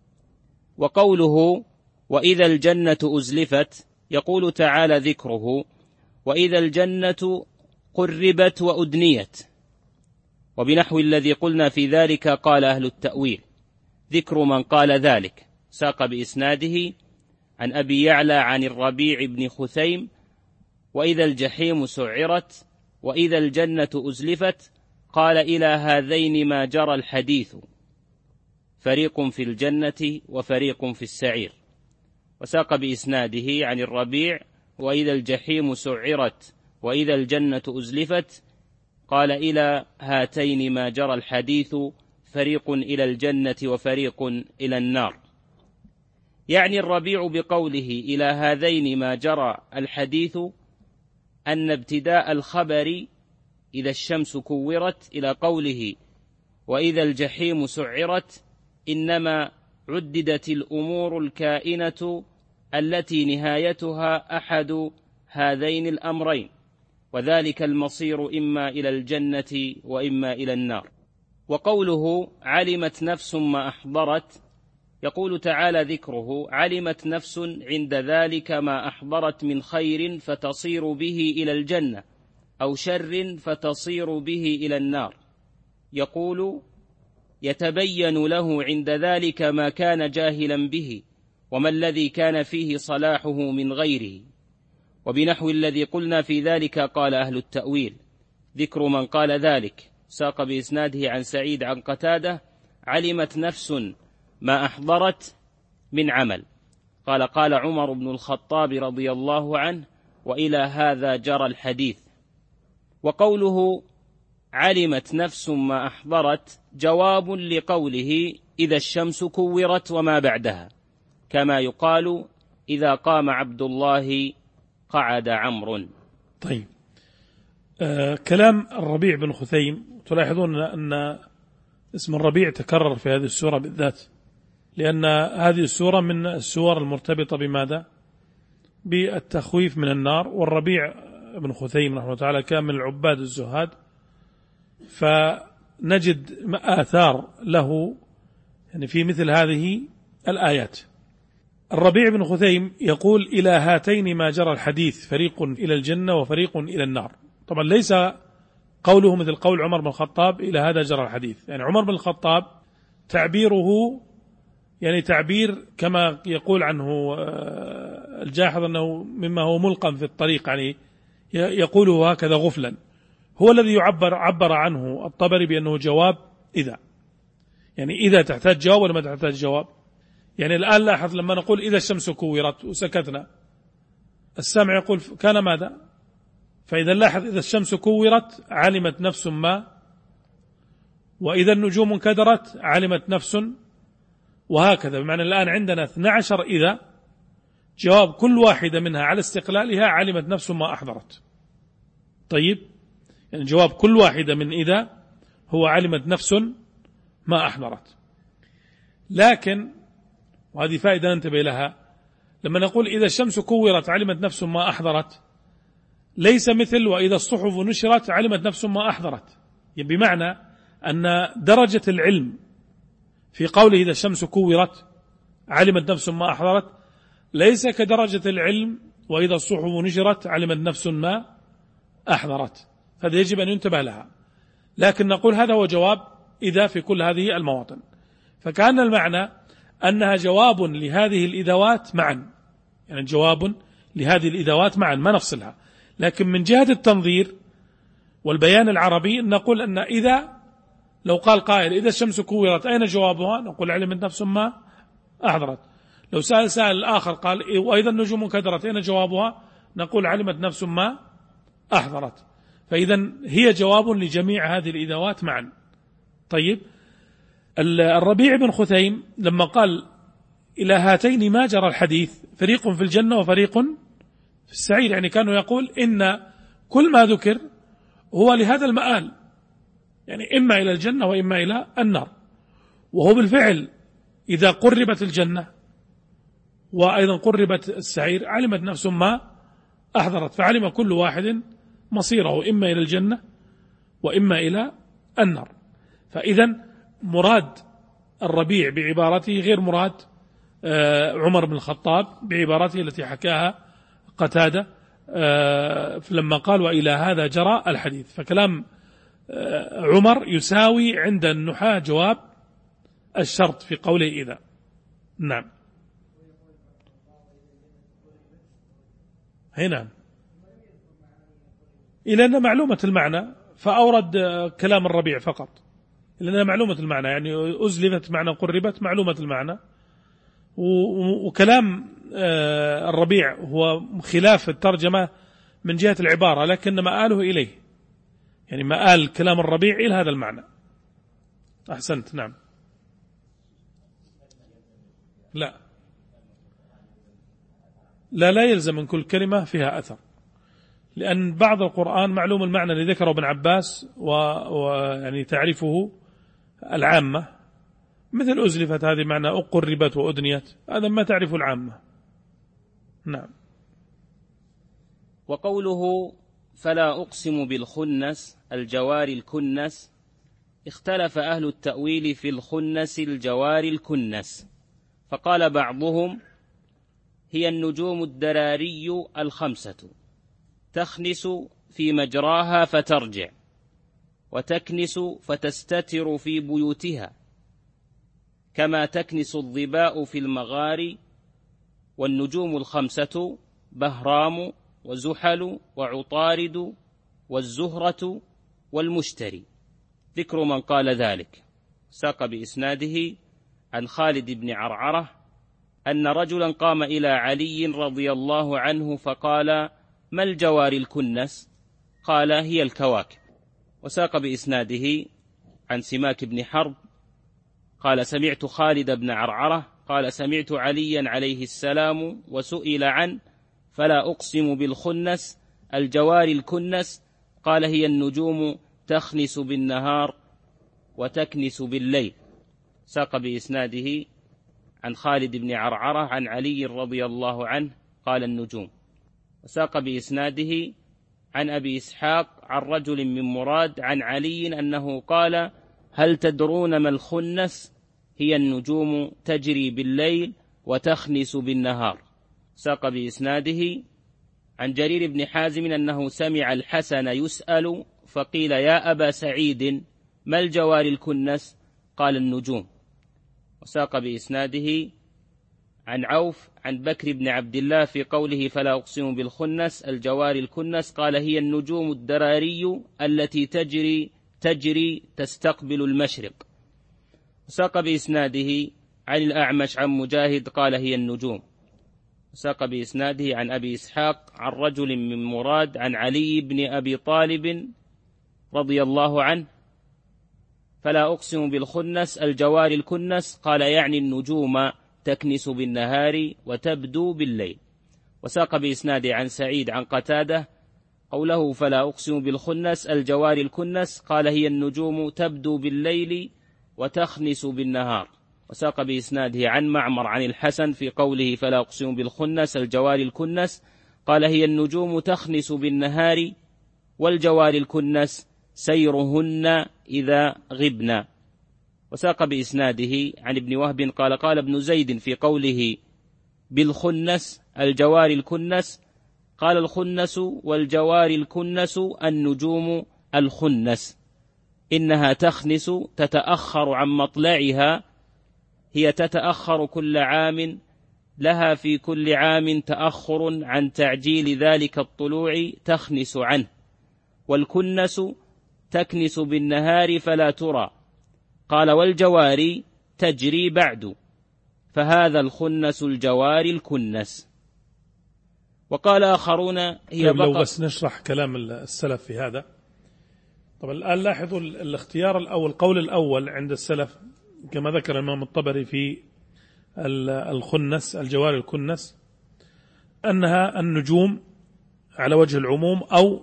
وقوله وإذا الجنة أزلفت، يقول تعالى ذكره وإذا الجنة قربت وأدنيت، وبنحو الذي قلنا في ذلك قال أهل التأويل. ذكر من قال ذلك ساق بإسناده عن أبي يعلى عن الربيع بن خثيم وإذا الجحيم سعرت وإذا الجنة أزلفت، قال إلى هذين ما جرى الحديث، فريق في الجنة وفريق في السعير. وساق بإسناده عن الربيع وإذا الجحيم سعرت وإذا الجنة أزلفت، قال إلى هاتين ما جرى الحديث، فريق إلى الجنة وفريق إلى النار. يعني الربيع بقوله إلى هذين ما جرى الحديث أن ابتداء الخبر إذا الشمس كورت إلى قوله وإذا الجحيم سعرت إنما عددت الأمور الكائنة التي نهايتها أحد هذين الأمرين، وذلك المصير إما إلى الجنة وإما إلى النار. وقوله علمت نفس ما أحضرت، يقول تعالى ذكره علمت نفس عند ذلك ما أحضرت من خير فتصير به إلى الجنة أو شر فتصير به إلى النار. يقول يتبين له عند ذلك ما كان جاهلا به وما الذي كان فيه صلاحه من غيره. وبنحو الذي قلنا في ذلك قال أهل التأويل. ذكر من قال ذلك ساق بإسناده عن سعيد عن قتادة علمت نفس ما أحضرت من عمل، قال عمر بن الخطاب رضي الله عنه وإلى هذا جرى الحديث. وقوله علمت نفس ما أحضرت جواب لقوله إذا الشمس كورت وما بعدها، كما يقال إذا قام عبد الله قعد عمرو. طيب، كلام الربيع بن خثيم، تلاحظون أن اسم الربيع تكرر في هذه السورة بالذات، لأن هذه السورة من السور المرتبطة بماذا؟ بالتخويف من النار. والربيع بن خثيم رحمه الله تعالى كان من العباد الزهاد، فنجد آثار له يعني في مثل هذه الآيات. الربيع بن خثيم يقول إلى هاتين ما جرى الحديث، فريق إلى الجنة وفريق إلى النار. طبعا ليس قوله مثل قول عمر بن الخطاب إلى هذا جرى الحديث، يعني عمر بن الخطاب تعبيره يعني تعبير كما يقول عنه الجاحظ أنه مما هو ملقم في الطريق، يعني يقوله هكذا غفلا، هو الذي عبر عنه الطبري بأنه جواب إذا، يعني إذا تحتاج جواب ولا ما تحتاج جواب. يعني الآن لاحظ لما نقول إذا الشمس كورت وسكتنا، السامع يقول كان ماذا؟ فإذا لاحظ إذا الشمس كورت علمت نفس ما، وإذا النجوم انكدرت علمت نفس، وهكذا. بمعنى الآن عندنا 12 إذا، جواب كل واحدة منها على استقلالها علمت نفس ما أحضرت. طيب، يعني جواب كل واحدة من إذا هو علمت نفس ما أحضرت. لكن وهذه فائدة ننتبه لها، لما نقول إذا الشمس كورت علمت نفس ما أحضرت، ليس مثل وإذا الصحف نشرت علمت نفس ما أحضرت. بمعنى أن درجة العلم في قوله إذا الشمس كورت علمت نفس ما أحضرت ليس كدرجة العلم وإذا الصحف نشرت علمت نفس ما أحضرت، هذا يجب أن ينتبه لها. لكن نقول هذا هو جواب إذا في كل هذه المواطن، فكان المعنى أنها جواب لهذه الإذوات معا، يعني جواب لهذه الإذوات معا ما نفصلها. لكن من جهة التنظير والبيان العربي نقول أن إذا لو قال قائل إذا الشمس كورت أين جوابها؟ نقول علمت نفس ما أحضرت. لو سأل الآخر قال وإذا النجوم انكدرت أين جوابها؟ نقول علمت نفس ما أحضرت. فإذا هي جواب لجميع هذه الإذوات معا. طيب، الربيع بن خثيم لما قال إلى هاتين ما جرى الحديث، فريق في الجنة وفريق في السعير، يعني كانوا يقول إن كل ما ذكر هو لهذا المآل، يعني إما إلى الجنة وإما إلى النار. وهو بالفعل إذا قربت الجنة وأيضا قربت السعير علمت نفس ما أحضرت، فعلم كل واحد مصيره إما إلى الجنة وإما إلى النار. فإذا مراد الربيع بعبارته غير مراد عمر بن الخطاب بعبارته التي حكاها قتادة لما قال وإلى هذا جرى الحديث. فكلام عمر يساوي عند النحاة جواب الشرط في قوله إذا. نعم، هنا إلى أن معلومة المعنى، فأورد كلام الربيع فقط لأنها معلومة المعنى، يعني أزلفت معنى قربت معلومة المعنى. وكلام الربيع هو خلاف الترجمة من جهة العبارة، لكن مآله إليه، يعني مآل كلام الربيع إلى هذا المعنى. أحسنت. نعم، لا يلزم من كل كلمة فيها أثر، لأن بعض القرآن معلوم المعنى اللي ذكره ابن عباس ويعني تعرفه العامة، مثل أزلفت هذه معنى أقربت وأدنيت، هذا ما تعرف العامة. نعم. وقوله فلا أقسم بالخنس الجوار الكنس، اختلف أهل التأويل في الخنس الجوار الكنس، فقال بعضهم هي النجوم الدراري الخمسة تخنس في مجراها فترجع، وتكنس فتستتر في بيوتها، كما تكنس الظباء في المغار. والنجوم الخمسة بهرام وزحل وعطارد والزهرة والمشتري. ذكر من قال ذلك. ساق بإسناده عن خالد بن عرعرة أن رجلا قام إلى علي رضي الله عنه فقال ما الجوار الكنس؟ قال هي الكواكب. وساق بإسناده عن سماك بن حرب قال سمعت خالد بن عرعرة قال سمعت عليا عليه السلام وسئل عن فلا أقسم بالخنس الجوار الكنس، قال هي النجوم تخنس بالنهار وتكنس بالليل. ساق بإسناده عن خالد بن عرعرة عن علي رضي الله عنه قال النجوم. وساق بإسناده عن أبي إسحاق عن رجل من مراد عن علي أنه قال هل تدرون ما الخنس؟ هي النجوم تجري بالليل وتخنس بالنهار. ساق بإسناده عن جرير بن حازم أنه سمع الحسن يسأل فقيل يا أبا سعيد ما الجوار الكنس؟ قال النجوم. وساق بإسناده عن عوف عن بكر بن عبد الله في قوله فلا أقسم بالخنس الجوار الكنس قال هي النجوم الدراري التي تجري تستقبل المشرق. ساق بإسناده عن الأعمش عن مجاهد قال هي النجوم. ساق بإسناده عن أبي إسحاق عن رجل من مراد عن علي بن أبي طالب رضي الله عنه فلا أقسم بالخنس الجوار الكنس قال يعني النجوم تكنس بالنهار وتبدو بالليل. وساق بإسناده عن سعيد عن قتادة قوله فلا أقسم بالخنس الجوار الكنس قال هي النجوم تبدو بالليل وتخنس بالنهار. وساق بإسناده عن معمر عن الحسن في قوله فلا أقسم بالخنس الجوار الكنس قال هي النجوم تخنس بالنهار والجوار الكنس سيرهن إذا غبن. وساق بإسناده عن ابن وهب قال قال ابن زيد في قوله بالخنس الجوار الكنس قال الخنس والجوار الكنس النجوم الخنس إنها تخنس تتأخر عن مطلعها هي تتأخر كل عام لها في كل عام تأخر عن تعجيل ذلك الطلوع تخنس عنه والكنس تكنس بالنهار فلا ترى قال والجواري تجري بعد فهذا الخنس الجوار الكنس. وقال آخرون هي لو بس نشرح كلام السلف في هذا. طبعا الآن لاحظوا الاختيار الأول القول الأول عند السلف كما ذكر الإمام الطبري في الخنس الجوار الكنس أنها النجوم على وجه العموم أو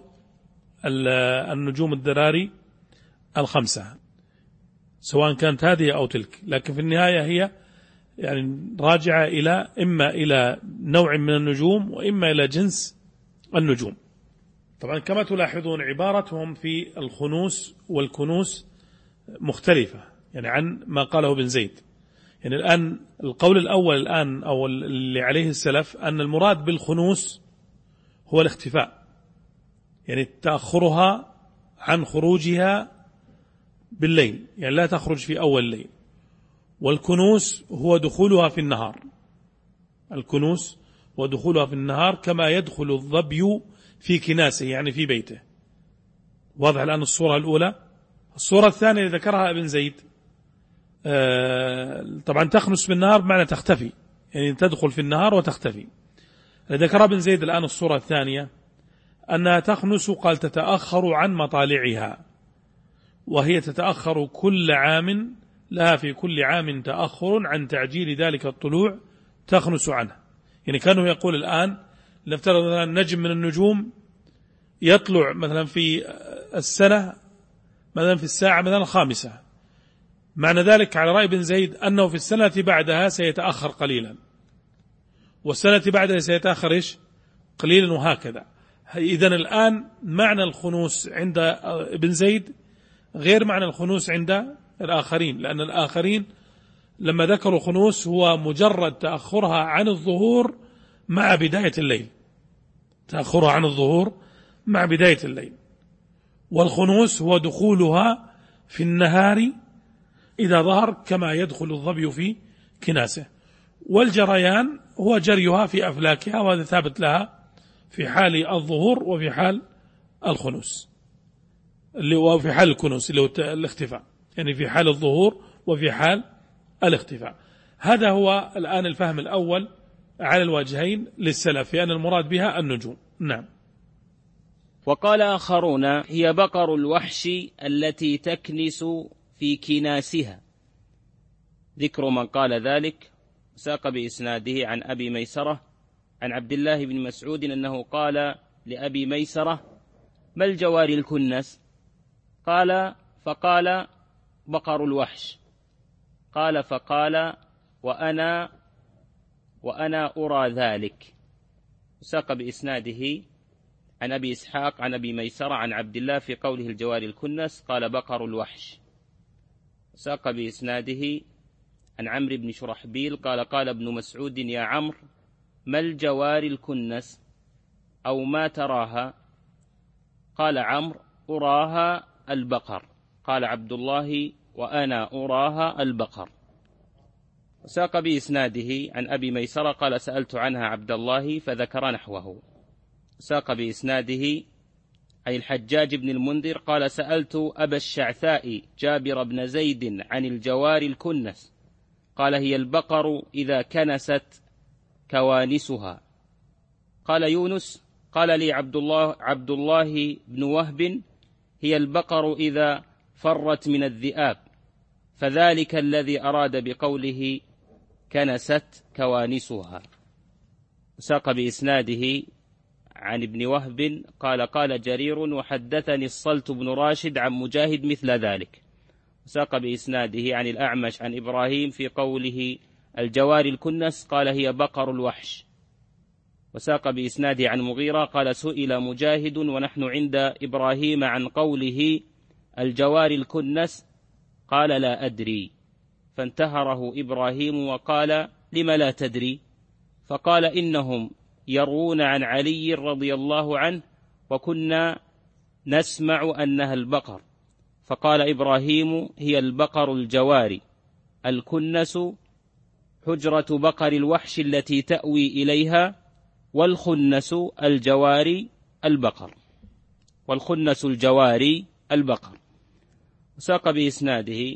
النجوم الدراري الخمسة سواء كانت هذه أو تلك، لكن في النهاية هي يعني راجعة إما إلى نوع من النجوم وإما إلى جنس النجوم. طبعا كما تلاحظون عبارتهم في الخنوس والكنوس مختلفة يعني عن ما قاله ابن زيد. يعني الآن القول الأول الآن أو اللي عليه السلف أن المراد بالخنوس هو الاختفاء، يعني تأخرها عن خروجها بالليل، يعني لا تخرج في أول الليل. والكنوس هو دخولها في النهار، الكنوس هو دخولها في النهار كما يدخل الظبي في كناسه يعني في بيته. واضح الآن الصورة الأولى. الصورة الثانية اللي ذكرها ابن زيد طبعا تخنس بالنهار بمعنى تختفي، يعني تدخل في النهار وتختفي. ذكر ابن زيد الآن الصورة الثانية أنها تخنس قال تتأخر عن مطالعها، وهي تتأخر كل عام لها في كل عام تأخر عن تعجيل ذلك الطلوع تخنس عنه. يعني كانوا يقول الآن نفترض مثلا نجم من النجوم يطلع مثلا في السنة مثلا في الساعة مثلا 5، معنى ذلك على رأي بن زيد أنه في السنة بعدها سيتأخر قليلا، والسنة بعدها سيتأخر قليلا، وهكذا. إذن الآن معنى الخنوس عند ابن زيد غير معنى الخنوس عند الآخرين، لأن الآخرين لما ذكروا خنوس هو مجرد تأخرها عن الظهور مع بداية الليل، تأخرها عن الظهور مع بداية الليل. والخنوس هو دخولها في النهار إذا ظهر كما يدخل الظبي في كناسه. والجريان هو جريها في أفلاكها، وهذا ثابت لها في حال الظهور وفي حال الخنوس اللي هو في حال الكنوس اللي هو الاختفاء، يعني في حال الظهور وفي حال الاختفاء. هذا هو الآن الفهم الأول على الوجهين للسلف في أن المراد بها النجوم. نعم. وقال آخرون هي بقر الوحش التي تكنس في كناسها. ذكر من قال ذلك ساق بإسناده عن أبي ميسرة عن عبد الله بن مسعود أنه قال لأبي ميسرة ما الجواري الكنس؟ قال فقال بقر الوحش. قال فقال وأنا أرى ذلك. ساق بإسناده عن أبي إسحاق عن أبي ميسرة عن عبد الله في قوله الجواري الكنس قال بقر الوحش. ساق بإسناده عن عمرو بن شرحبيل قال قال ابن مسعود يا عمرو ما الجواري الكنس أو ما تراها؟ قال عمرو أراها البقر. قال عبد الله وأنا أراها البقر. ساق بإسناده عن أبي ميسرة قال سألت عنها عبد الله فذكر نحوه. ساق بإسناده أي الحجاج بن المنذر قال سألت أبا الشعثاء جابر بن زيد عن الجوار الكنس قال هي البقر إذا كنست كوانسها. قال يونس قال لي عبد الله بن وهب هي البقر إذا فرت من الذئاب، فذلك الذي أراد بقوله كنست كوانسها. ساق بإسناده عن ابن وهب قال قال جرير وحدثني الصلت بن راشد عن مجاهد مثل ذلك. ساق بإسناده عن الأعمش عن إبراهيم في قوله الجوار الكنس قال هي بقر الوحش. وساق بإسناده عن مغيرة قال سئل مجاهد ونحن عند إبراهيم عن قوله الجوار الكنس قال لا أدري، فانتهره إبراهيم وقال لم لا تدري؟ فقال إنهم يروون عن علي رضي الله عنه وكنا نسمع أنها البقر. فقال إبراهيم هي البقر الجواري، الكنس حجرة بقر الوحش التي تأوي إليها، والخنس الجواري البقر، والخنس الجواري البقر. ساق بإسناده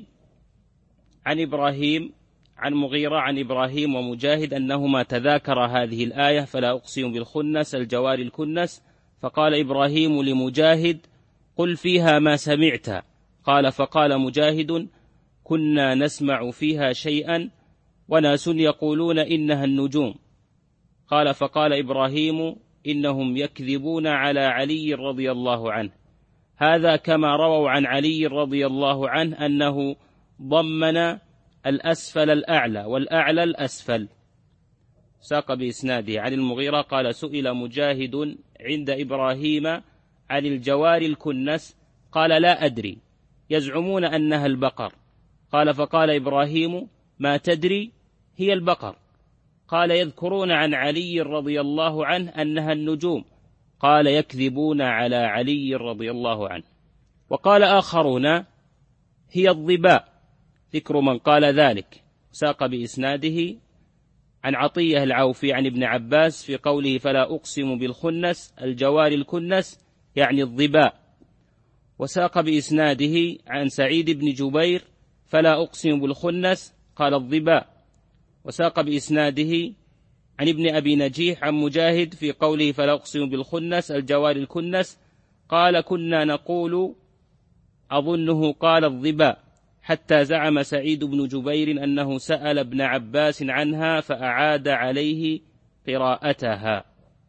عن إبراهيم عن مغيرة عن إبراهيم ومجاهد أنهما تذاكر هذه الآية فلا أقسم بالخنس الجواري الكنس، فقال إبراهيم لمجاهد قل فيها ما سمعت. قال فقال مجاهد كنا نسمع فيها شيئا وناس يقولون إنها النجوم. قال فقال إبراهيم إنهم يكذبون على علي رضي الله عنه، هذا كما رووا عن علي رضي الله عنه أنه ضمن الأسفل الأعلى والأعلى الأسفل. ساق بإسناده عن المغيرة قال سئل مجاهد عند إبراهيم عن الجوار الكنس قال لا أدري، يزعمون أنها البقر. قال فقال إبراهيم ما تدري هي البقر. قال يذكرون عن علي رضي الله عنه أنها النجوم. قال يكذبون على علي رضي الله عنه. وقال آخرون هي الظباء، ذكر من قال ذلك. ساق بإسناده عن عطية العوفي عن ابن عباس في قوله فلا أقسم بالخنس الجوار الكنس يعني الظباء. وساق بإسناده عن سعيد بن جبير فلا أقسم بالخنس قال الظباء. وساق بإسناده عن ابن أبي نجيح عن مجاهد في قوله فلا أقسم بالخنس الجوار الكنس قال كنا نقول أظنه قال الظباء، حتى زعم سعيد بن جبير أنه سأل ابن عباس عنها فأعاد عليه قراءتها.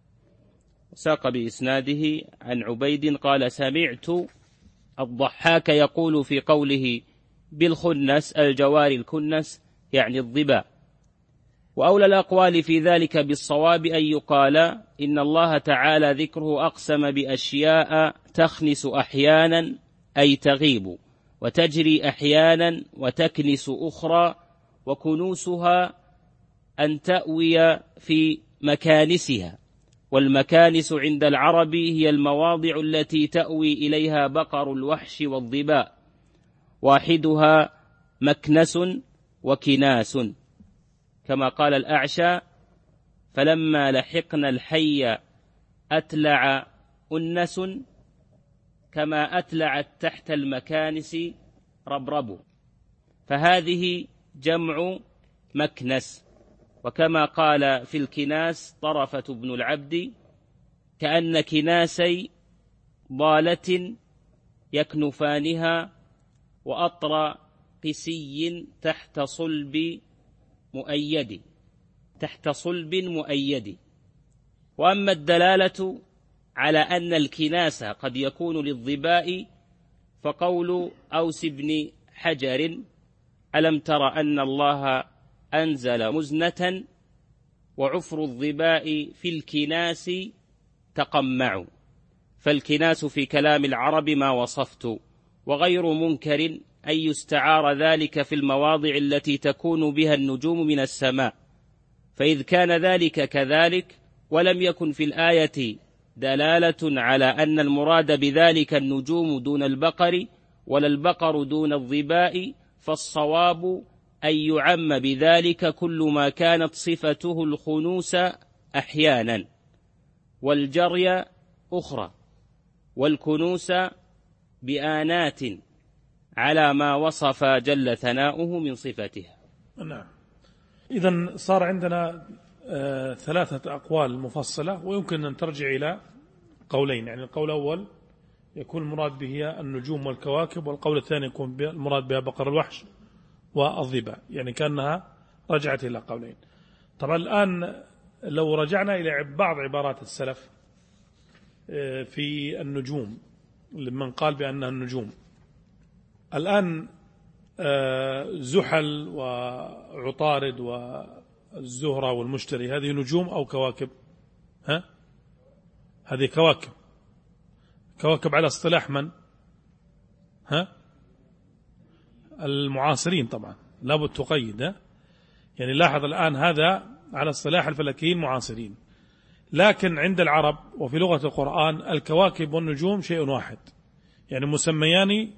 ساق بإسناده عن عبيد قال سمعت الضحاك يقول في قوله بالخنس الجوار الكنس يعني الظباء. وأولى الأقوال في ذلك بالصواب أن يقال إن الله تعالى ذكره أقسم بأشياء تخنس أحيانا أي تغيب، وتجري أحيانا وتكنس أخرى، وكنوسها أن تأوي في مكانسها. والمكانس عند العرب هي المواضع التي تأوي إليها بقر الوحش والظباء، واحدها مكنس وكناس، كما قال الأعشى فلما لحقنا الحي أتلع أنس كما أتلعت تحت المكانس ربرب، فهذه جمع مكنس. وكما قال في الكناس طرفة بن العبد كأن كناسي ضالة يكنفانها وأطر قسي تحت صلب مؤيد. وأما الدلالة على أن الكناس قد يكون للظباء فقول أوس بن حجر ألم تر أن الله أنزل مزنة وعفر الظباء في الكناس تقمع. فالكناس في كلام العرب ما وصفت، وغير منكر أن يستعار ذلك في المواضع التي تكون بها النجوم من السماء، فإذ كان ذلك كذلك ولم يكن في الآية دلالة على أن المراد بذلك النجوم دون البقر ولا البقر دون الظباء، فالصواب أن يعم بذلك كل ما كانت صفته الخنوس أحيانا، والجري أخرى، والكنوس بآنات، على ما وصف جل ثناؤه من صفتها. نعم. إذن صار عندنا 3 أقوال مفصلة، ويمكن أن ترجع إلى قولين. يعني القول الأول يكون المراد به النجوم والكواكب، والقول الثاني يكون المراد بها بقر الوحش والظباء، يعني كأنها رجعت إلى قولين. طبعا الآن لو رجعنا إلى بعض عبارات السلف في النجوم، لمن قال بأنها النجوم الآن، زحل وعطارد والزهرة والمشتري، هذه نجوم أو كواكب؟ هذه كواكب. كواكب على اصطلاح من؟ المعاصرين طبعا، لابد تقيد. يعني لاحظ الآن هذا على اصطلاح الفلكيين معاصرين، لكن عند العرب وفي لغة القرآن الكواكب والنجوم شيء واحد، يعني مسميان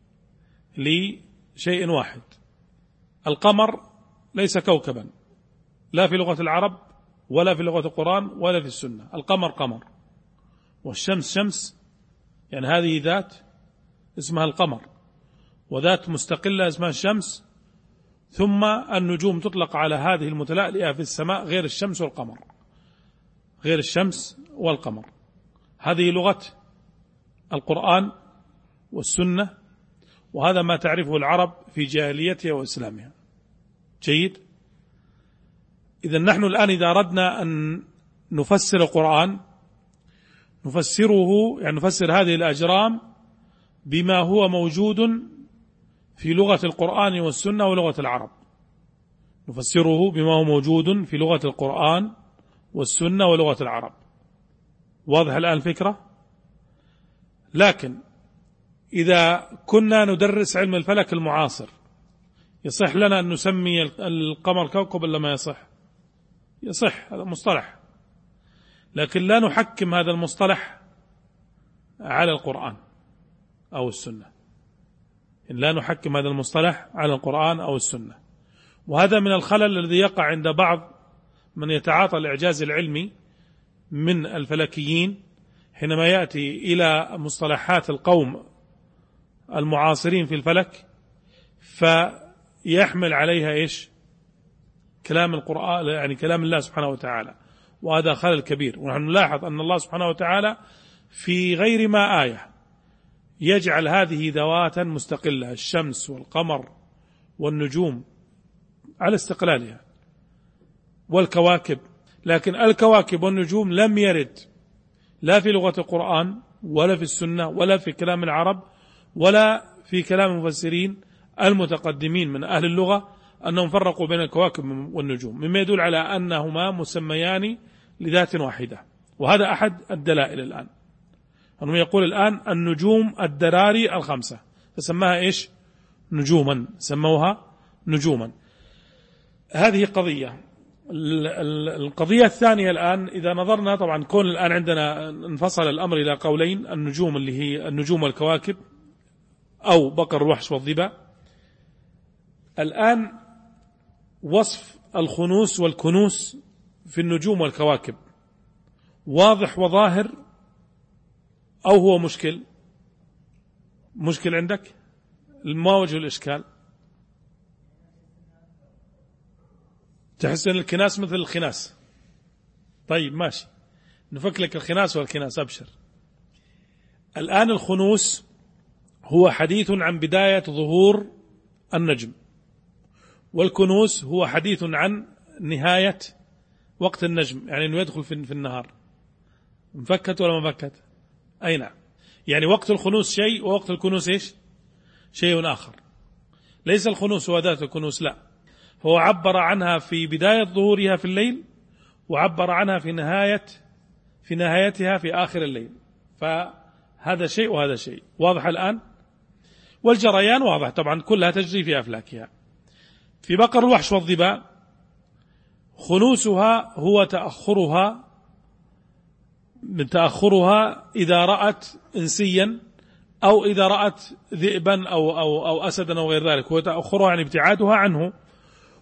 لشيء واحد. القمر ليس كوكبا لا في لغة العرب ولا في لغة القرآن ولا في السنة. القمر قمر، والشمس شمس، يعني هذه ذات اسمها القمر، وذات مستقلة اسمها الشمس، ثم النجوم تطلق على هذه المتلألئة في السماء غير الشمس والقمر، غير الشمس والقمر. هذه لغة القرآن والسنة، وهذا ما تعرفه العرب في جاهليتها وإسلامها. جيد. إذن نحن الآن إذا أردنا أن نفسر القرآن نفسره، يعني نفسر هذه الأجرام بما هو موجود في لغة القرآن والسنة ولغة العرب، نفسره بما هو موجود في لغة القرآن والسنة ولغة العرب. واضح الآن الفكرة؟ لكن إذا كنا ندرس علم الفلك المعاصر يصح لنا أن نسمي القمر كوكب ولا ما يصح؟ يصح، هذا مصطلح، لكن لا نحكم هذا المصطلح على القرآن أو السنة. لا نحكم هذا المصطلح على القرآن أو السنة، وهذا من الخلل الذي يقع عند بعض من يتعاطى الإعجاز العلمي من الفلكيين، حينما يأتي إلى مصطلحات القوم المعاصرين في الفلك فيحمل عليها إيش؟ كلام القرآن، يعني كلام الله سبحانه وتعالى، وهذا خلل كبير. ونحن نلاحظ أن الله سبحانه وتعالى في غير ما آية يجعل هذه ذواتا مستقلة، الشمس والقمر والنجوم على استقلالها، والكواكب. لكن الكواكب والنجوم لم يرد لا في لغة القرآن ولا في السنة ولا في كلام العرب ولا في كلام المفسرين المتقدمين من أهل اللغة أنهم فرقوا بين الكواكب والنجوم، مما يدل على أنهما مسميان لذات واحدة. وهذا أحد الدلائل الآن، أنه يقول الآن النجوم الدراري 5 فسماها إيش؟ نجوما، سموها نجوما. هذه قضية. القضية الثانية الآن إذا نظرنا، طبعا كون الآن عندنا انفصل الأمر إلى قولين، النجوم اللي هي النجوم والكواكب أو بقر الوحش والظباء. الآن وصف الخنوس والكنوس في النجوم والكواكب واضح وظاهر أو هو مشكل؟ مشكل عندك؟ ما وجه الإشكال؟ تحس أن الكناس مثل الخناس. طيب ماشي، نفك لك الخناس والكناس، أبشر. الآن الخنوس هو حديث عن بداية ظهور النجم، والكنوس هو حديث عن نهاية وقت النجم، يعني أنه يدخل في النهار. مفكت ولا ما مفكت؟ أي نعم. يعني وقت الخنوس شيء ووقت الكنوس إيش؟ شيء آخر. ليس الخنوس هو ذات الكنوس، لا، هو عبر عنها في بداية ظهورها في الليل، وعبر عنها في نهايتها في آخر الليل. فهذا شيء وهذا شيء. واضح الآن؟ والجريان واضح طبعا، كلها تجري في أفلاكها. في بقر الوحش والظباء خنوسها هو تأخرها إذا رأت إنسيا أو إذا رأت ذئبا أو أسدا أو غير ذلك، هو تأخرها يعني ابتعادها عنه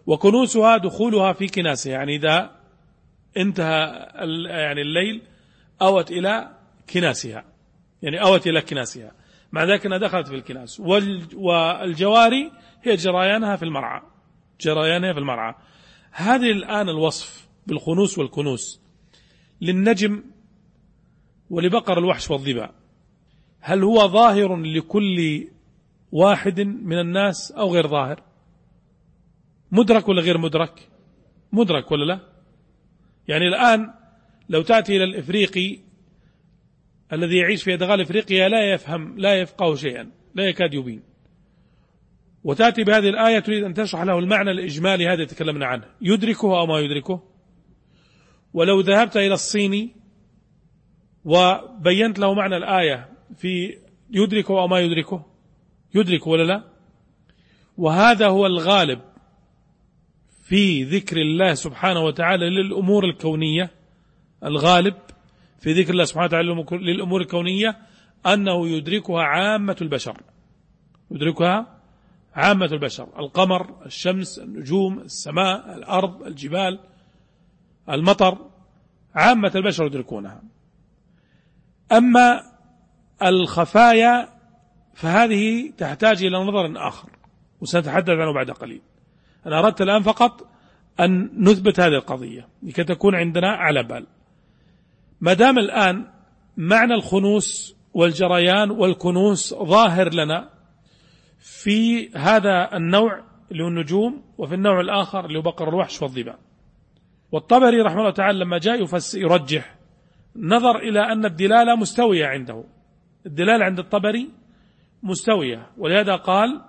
وكنوسها دخولها في كناسها، يعني إذا انتهى يعني الليل أوت إلى كناسها، يعني أوت إلى كناسها، مع ذلك أنها دخلت في الكناس. والجواري هي جريانها في المرعى، جريانها في المرعى. هذه الآن الوصف بالخنوس والكنوس للنجم ولبقر الوحش والظباء، هل هو ظاهر لكل واحد من الناس أو غير ظاهر؟ مدرك ولا غير مدرك؟ مدرك ولا لا؟ يعني الآن لو تأتي إلى الإفريقي الذي يعيش في أدغال إفريقيا لا يفهم، لا يفقه شيئا، لا يكاد يبين، وتأتي بهذه الآية تريد أن تشرح له المعنى الإجمالي هذا تكلمنا عنه، يدركه أو ما يدركه؟ ولو ذهبت إلى الصيني وبينت له معنى الآية في يدركه أو ما يدركه، يدركه ولا لا؟ وهذا هو الغالب في ذكر الله سبحانه وتعالى للأمور الكونية، الغالب في ذكر الله سبحانه وتعالى للأمور الكونية أنه يدركها عامة البشر، يدركها عامة البشر، القمر، الشمس، النجوم، السماء، الأرض، الجبال، المطر، عامة البشر يدركونها. أما الخفايا فهذه تحتاج إلى نظر آخر وسنتحدث عنه بعد قليل. أنا أردت الآن فقط أن نثبت هذه القضية لكي تكون عندنا على بال. ما دام الآن معنى الخنوس والجريان والكنوس ظاهر لنا في هذا النوع اللي هو النجوم، وفي النوع الآخر اللي هو بقر الوحش والظباء. والطبري رحمه الله تعالى لما جاء يرجح نظر إلى أن الدلالة مستوية عنده، الدلالة عند الطبري مستوية، ولهذا قال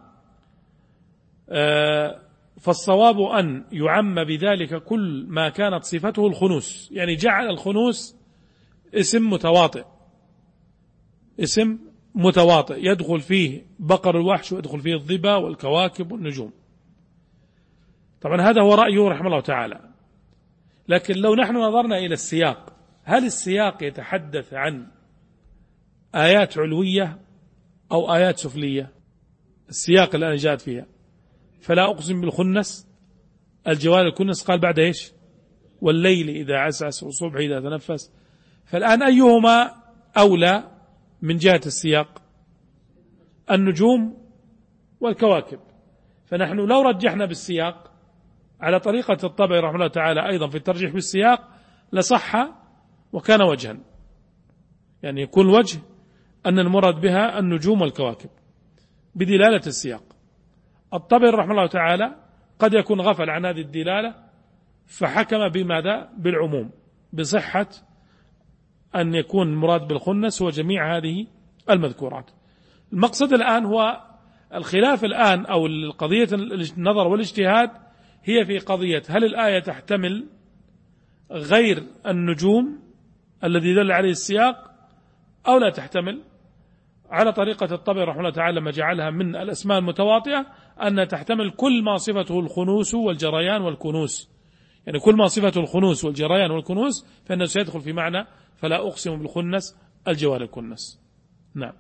فالصواب أن يعم بذلك كل ما كانت صفته الخنوس، يعني جعل الخنوس اسم متواطئ، اسم متواطئ يدخل فيه بقر الوحش ويدخل فيه الظباء والكواكب والنجوم. طبعا هذا هو رأيه رحمه الله تعالى. لكن لو نحن نظرنا إلى السياق، هل السياق يتحدث عن آيات علوية أو آيات سفلية؟ السياق الآن جاءت فيها فلا أقسم بالخنس الجوار الكنس، قال بعد إيش؟ والليل إذا عسعس والصبح إذا تنفس. فالآن أيهما أولى من جهة السياق؟ النجوم والكواكب. فنحن لو رجحنا بالسياق على طريقة الطبري رحمه الله تعالى أيضا في الترجيح بالسياق لصح وكان وجها، يعني يكون وجه أن المراد بها النجوم والكواكب بدلالة السياق. الطبري رحمه الله تعالى قد يكون غفل عن هذه الدلالة فحكم بماذا؟ بالعموم، بصحة أن يكون المراد بالخنس هو جميع هذه المذكورات. المقصد الآن هو الخلاف الآن أو القضية النظر والاجتهاد هي في قضية هل الآية تحتمل غير النجوم الذي دل عليه السياق أو لا تحتمل. على طريقة الطبري رحمه الله تعالى لما جعلها من الأسماء المتواطئة أنها تحتمل كل ما صفته الخنوس والجريان والكنوس، يعني كل ما صفته الخنوس والجريان والكنوس فإنه سيدخل في معنى فلا أقسم بالخنس الجوار الكنس. نعم.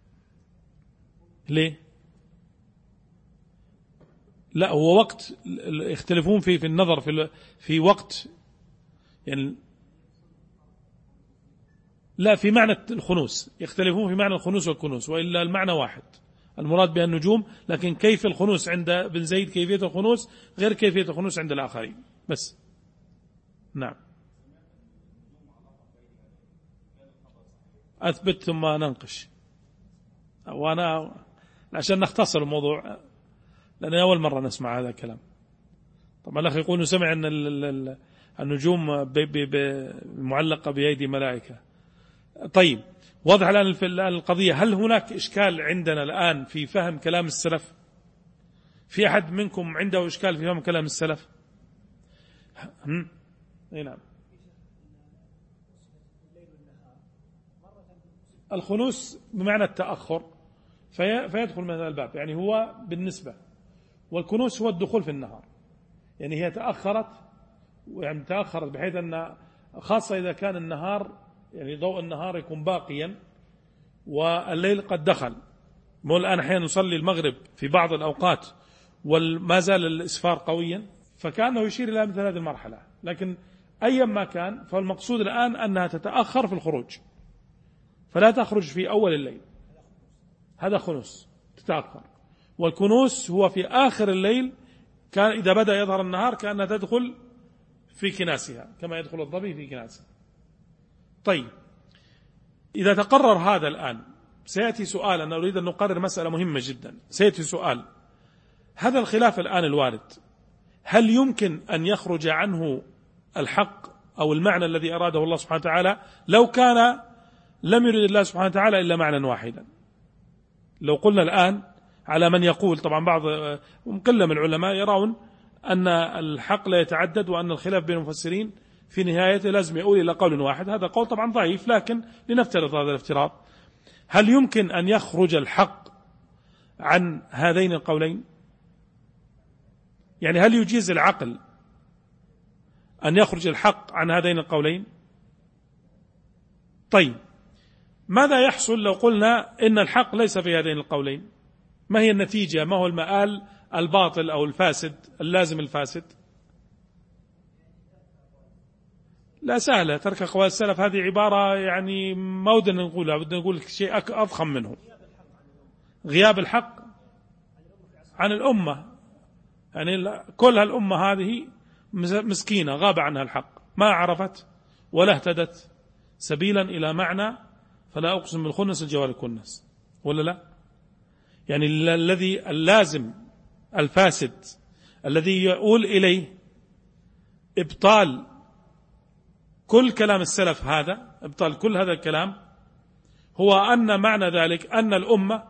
ليه؟ لا، هو وقت يختلفون في النظر في وقت، يعني لا في معنى الخنوس يختلفون في معنى الخنوس والكنوس، وإلا المعنى واحد، المراد بها النجوم، لكن كيف الخنوس عند بن زيد كيفية الخنوس غير كيفية الخنوس عند الآخرين بس. نعم. أثبت ثم ننقش، وأنا عشان نختصر الموضوع لأن أول مرة نسمع هذا الكلام. طبعا الأخ يقول سمع أن النجوم معلقة بأيدي ملائكة. طيب واضح الآن في القضية. هل هناك إشكال عندنا الآن في فهم كلام السلف؟ في أحد منكم عنده إشكال في فهم كلام السلف؟ نعم. الخنوس بمعنى التأخر فيدخل من هذا الباب، يعني هو بالنسبة، والكنوس هو الدخول في النهار، يعني هي تأخرت، يعني تأخرت بحيث أن خاصة إذا كان النهار يعني ضوء النهار يكون باقيا والليل قد دخل. مو الآن أحيانا نصلي المغرب في بعض الأوقات وما زال الإسفار قويا، فكأنه يشير إلى مثل هذه المرحلة. لكن أيا ما كان فالمقصود الآن أنها تتأخر في الخروج، فلا تخرج في أول الليل، هذا خنوس تتأخر. والكنوس هو في آخر الليل، كان إذا بدأ يظهر النهار كأنها تدخل في كناسها كما يدخل الظبي في كناسه. طيب، إذا تقرر هذا الآن سيأتي سؤال، أنا أريد أن نقرر مسألة مهمة جدا. سيأتي سؤال، هذا الخلاف الآن الوارد هل يمكن أن يخرج عنه الحق أو المعنى الذي أراده الله سبحانه وتعالى لو كان لم يرد الله سبحانه وتعالى إلا معنى واحدا؟ لو قلنا الآن على من يقول، طبعا بعض قلة من العلماء يرون أن الحق لا يتعدد، وأن الخلاف بين المفسرين في نهايته لازم يؤول إلى قول واحد. هذا قول طبعا ضعيف، لكن لنفترض هذا الافتراض، هل يمكن أن يخرج الحق عن هذين القولين؟ يعني هل يجيز العقل أن يخرج الحق عن هذين القولين؟ طيب، ماذا يحصل لو قلنا إن الحق ليس في هذين القولين؟ ما هي النتيجة؟ ما هو المآل الباطل أو الفاسد اللازم الفاسد؟ لا، سهلة. ترك أقوال السلف هذه عبارة يعني ما ودنا نقولها، بدنا نقول شيء أضخم منه. غياب الحق عن الأمة، يعني كل هالأمة هذه مسكينة غاب عنها الحق، ما عرفت ولا اهتدت سبيلا إلى معنى فلا أقسم بالخنس الجوار الكنس، ولا لا؟ يعني الذي اللازم الفاسد الذي يؤول إليه إبطال كل كلام السلف، هذا إبطال كل هذا الكلام، هو أن معنى ذلك أن الأمة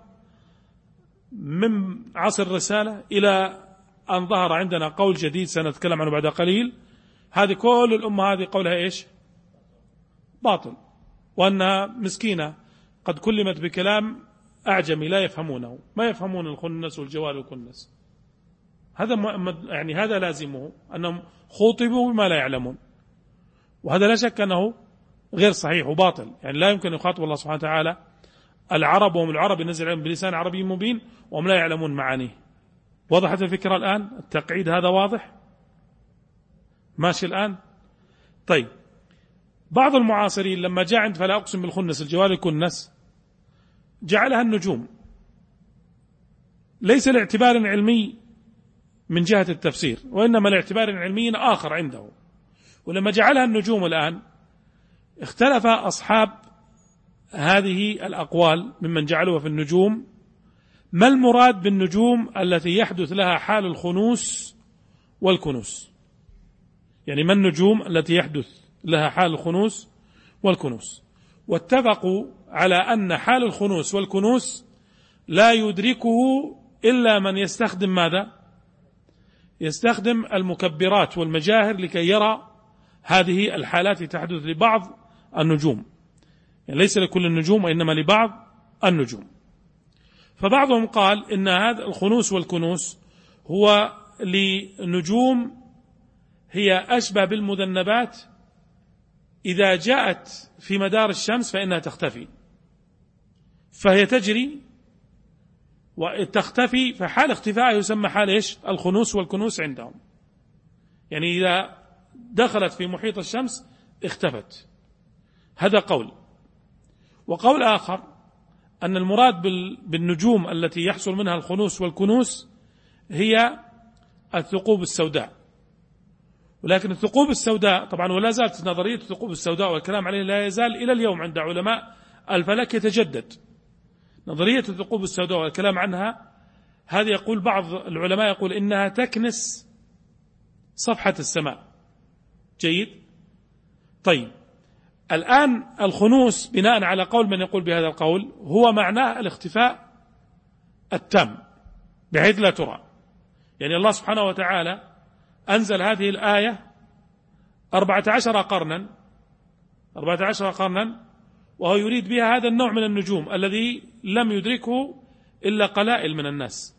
من عصر الرسالة إلى أن ظهر عندنا قول جديد سنتكلم عنه بعد قليل، هذه كل الأمة هذه قولها إيش؟ باطل، وأنها مسكينة قد كلمت بكلام أعجمي لا يفهمونه، ما يفهمون الخنس والجوار والكنس. هذا يعني هذا لازمه أنهم خوطبوا بما لا يعلمون، وهذا لا شك أنه غير صحيح وباطل. يعني لا يمكن يخاطب الله سبحانه وتعالى العرب وهم العرب ينزل عليهم بلسان عربي مبين وهم لا يعلمون معانيه. وضحت الفكرة الآن؟ التقعيد هذا واضح ماشي الآن؟ طيب، بعض المعاصرين لما جاء عند فلا أقسم بالخنس الجوار الكنس جعلها النجوم، ليس لاعتبار علمي من جهة التفسير، وإنما لاعتبار علمي آخر عنده. ولما جعلها النجوم الآن اختلف أصحاب هذه الأقوال ممن جعلوها في النجوم، ما المراد بالنجوم التي يحدث لها حال الخنوس والكنوس؟ يعني ما النجوم التي يحدث لها حال الخنوس والكنوس؟ واتفقوا على أن حال الخنوس والكنوس لا يدركه إلا من يستخدم ماذا؟ يستخدم المكبرات والمجاهر لكي يرى هذه الحالات تحدث لبعض النجوم، يعني ليس لكل النجوم وإنما لبعض النجوم. فبعضهم قال إن هذا الخنوس والكنوس هو لنجوم هي أشبه بالمذنبات، إذا جاءت في مدار الشمس فإنها تختفي، فهي تجري وتختفي، فحال اختفاء يسمى حال إيش؟ الخنوس والكنوس عندهم. يعني إذا دخلت في محيط الشمس اختفت. هذا قول. وقول آخر أن المراد بالنجوم التي يحصل منها الخنوس والكنوس هي الثقوب السوداء. ولكن الثقوب السوداء طبعا ولا زالت نظرية الثقوب السوداء والكلام عليه لا يزال إلى اليوم عند علماء الفلك يتجدد. نظرية الثقوب السوداء والكلام عنها هذه يقول بعض العلماء يقول إنها تكنس صفحة السماء. جيد. طيب، الآن الخنوس بناء على قول من يقول بهذا القول هو معناه الاختفاء التام بحيث لا ترى. يعني الله سبحانه وتعالى أنزل هذه الآية 14 قرنا وهو يريد بها هذا النوع من النجوم الذي لم يدركه إلا قلائل من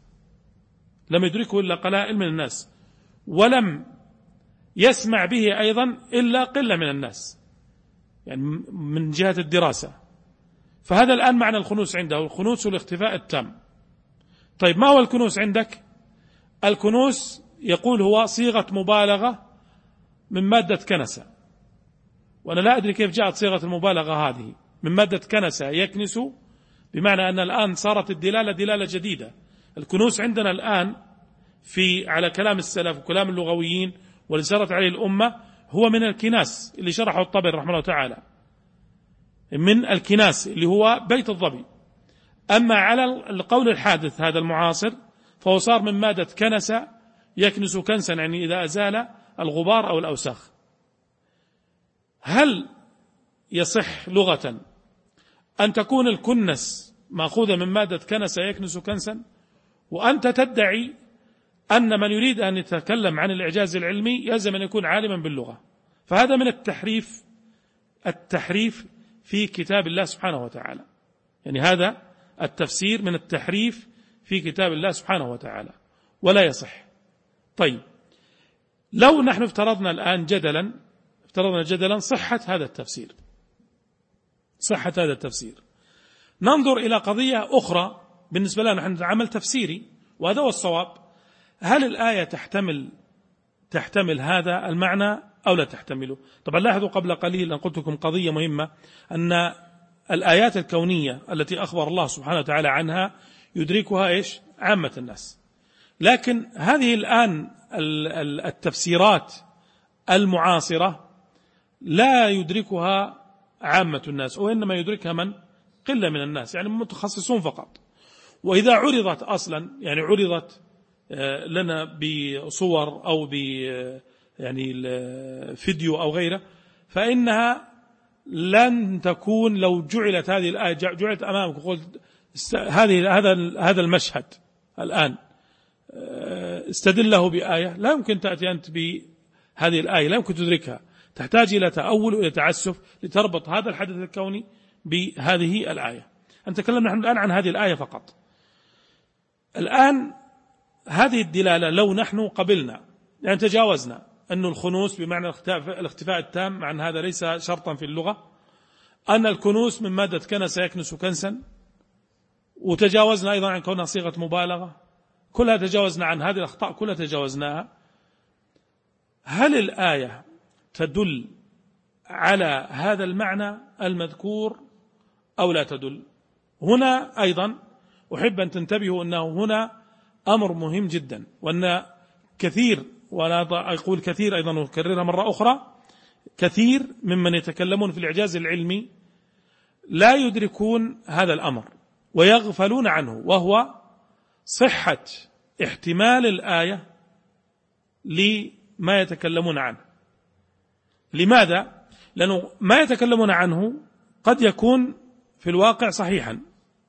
الناس، ولم يسمع به أيضا إلا قلة من الناس، يعني من جهة الدراسة. فهذا الآن معنى الخنوس عنده، الخنوس والاختفاء التام. طيب، ما هو الكنوس عندك؟ الكنوس يقول هو صيغة مبالغة من مادة كنس، وأنا لا أدري كيف جاءت صيغة المبالغة هذه من مادة كنس يكنس، بمعنى أن الآن صارت الدلالة دلالة جديدة. الكنوس عندنا الآن على كلام السلف وكلام اللغويين واللي سارت عليه الأمة هو من الكناس اللي شرحه الطبري رحمه الله تعالى، من الكناس اللي هو بيت الظبي. أما على القول الحادث هذا المعاصر فهو صار من مادة كنس يكنس كنسا، يعني إذا أزال الغبار أو الأوساخ. هل يصح لغة أن تكون الكنس مأخوذة من مادة كنس يكنس كنسا، وأنت تدعي أن من يريد أن يتكلم عن الإعجاز العلمي يلزم أن يكون عالما باللغة؟ فهذا من التحريف في كتاب الله سبحانه وتعالى، يعني هذا التفسير من التحريف في كتاب الله سبحانه وتعالى ولا يصح. طيب، لو نحن افترضنا الآن جدلا صحة هذا التفسير، ننظر إلى قضية أخرى بالنسبة لنا، نحن عمل تفسيري وهذا هو الصواب. هل الآية تحتمل هذا المعنى أو لا تحتمله؟ طبعا لاحظوا قبل قليل أن قلت لكم قضية مهمة، أن الآيات الكونية التي أخبر الله سبحانه وتعالى عنها يدركها عامة الناس، لكن هذه الآن التفسيرات المعاصرة لا يدركها عامة الناس، وإنما يدركها قلة من الناس، يعني متخصصون فقط. وإذا عرضت أصلا، يعني عرضت لنا بصور أو يعني فيديو أو غيره، فإنها لن تكون، لو جعلت هذه الآية جعلت أمامك وقلت هذا المشهد الآن استدله بآية، لا يمكن تأتي أنت بهذه الآية، لا يمكن تدركها، تحتاج إلى تأول وإلى تعسف لتربط هذا الحدث الكوني بهذه الآية. نتكلم نحن الآن عن هذه الآية فقط. الآن هذه الدلالة لو نحن قبلنا، يعني تجاوزنا أن الخنوس بمعنى الاختفاء التام، مع أن هذا ليس شرطا في اللغة، أن الكنوس من مادة كنس يكنس كنسا، وتجاوزنا أيضا عن كونها صيغة مبالغة، كلها تجاوزنا عن هذه الأخطاء، كلها تجاوزناها. هل الآية تدل على هذا المعنى المذكور أو لا تدل؟ هنا أيضا أحب أن تنتبهوا أنه هنا أمر مهم جدا، وأن كثير، وأنا أقول كثير أيضا أكررها مرة أخرى، كثير ممن يتكلمون في الإعجاز العلمي لا يدركون هذا الأمر ويغفلون عنه، وهو صحة احتمال الآية لما يتكلمون عنه. لماذا؟ لأنه ما يتكلمون عنه قد يكون في الواقع صحيحا،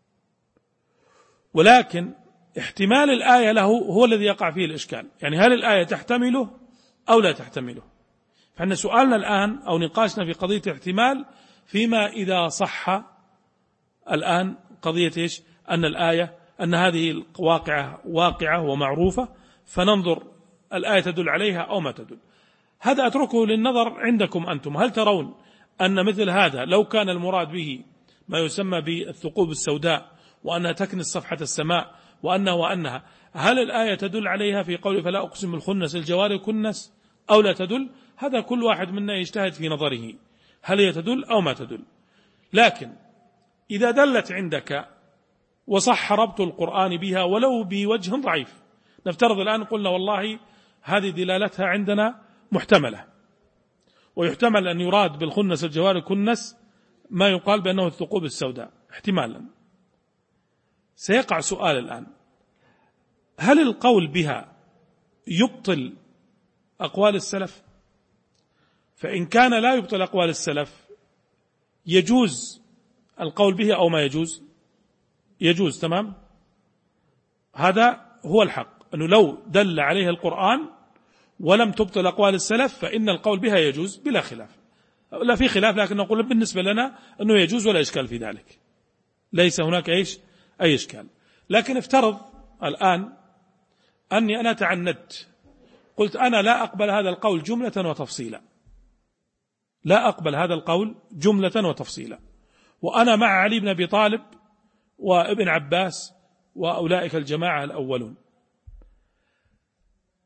ولكن احتمال الآية له هو الذي يقع فيه الإشكال، يعني هل الآية تحتمله أو لا تحتمله؟ فإن سؤالنا الآن أو نقاشنا في قضية الاحتمال فيما إذا صح الآن قضية أن الآية، أن هذه الواقعة واقعة ومعروفة، فننظر الآية تدل عليها أو ما تدل. هذا أتركه للنظر عندكم أنتم. هل ترون أن مثل هذا لو كان المراد به ما يسمى بالثقوب السوداء، وأنها تكنس صفحة السماء، وأنها هل الآية تدل عليها في قوله فلا أقسم بالخنس الجوار كنس أو لا تدل؟ هذا كل واحد منا يجتهد في نظره هل هي تدل أو ما تدل. لكن إذا دلت عندك وصح ربط القرآن بها ولو بوجه ضعيف، نفترض الآن قلنا والله هذه دلالتها عندنا محتملة، ويحتمل أن يراد بالخنس الجوار كنس ما يقال بأنه الثقوب السوداء احتمالا، سيقع سؤال الآن: هل القول بها يبطل أقوال السلف؟ فإن كان لا يبطل أقوال السلف يجوز القول به أو ما يجوز؟ يجوز، تمام. هذا هو الحق، أنه لو دل عليه القرآن ولم تبطل أقوال السلف فإن القول بها يجوز بلا خلاف، لا في خلاف، لكن نقول بالنسبة لنا أنه يجوز ولا إشكال في ذلك، ليس هناك أي إشكال. لكن افترض الآن أني أنا تعنت، قلت أنا لا أقبل هذا القول جملة وتفصيلا، لا أقبل هذا القول جملة وتفصيلا، وأنا مع علي بن أبي طالب وابن عباس وأولئك الجماعة الأولون.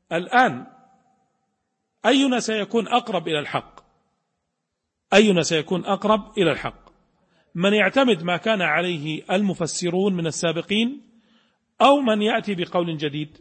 الآن أينا سيكون أقرب إلى الحق؟ أينا سيكون أقرب إلى الحق؟ من يعتمد ما كان عليه المفسرون من السابقين أو من يأتي بقول جديد؟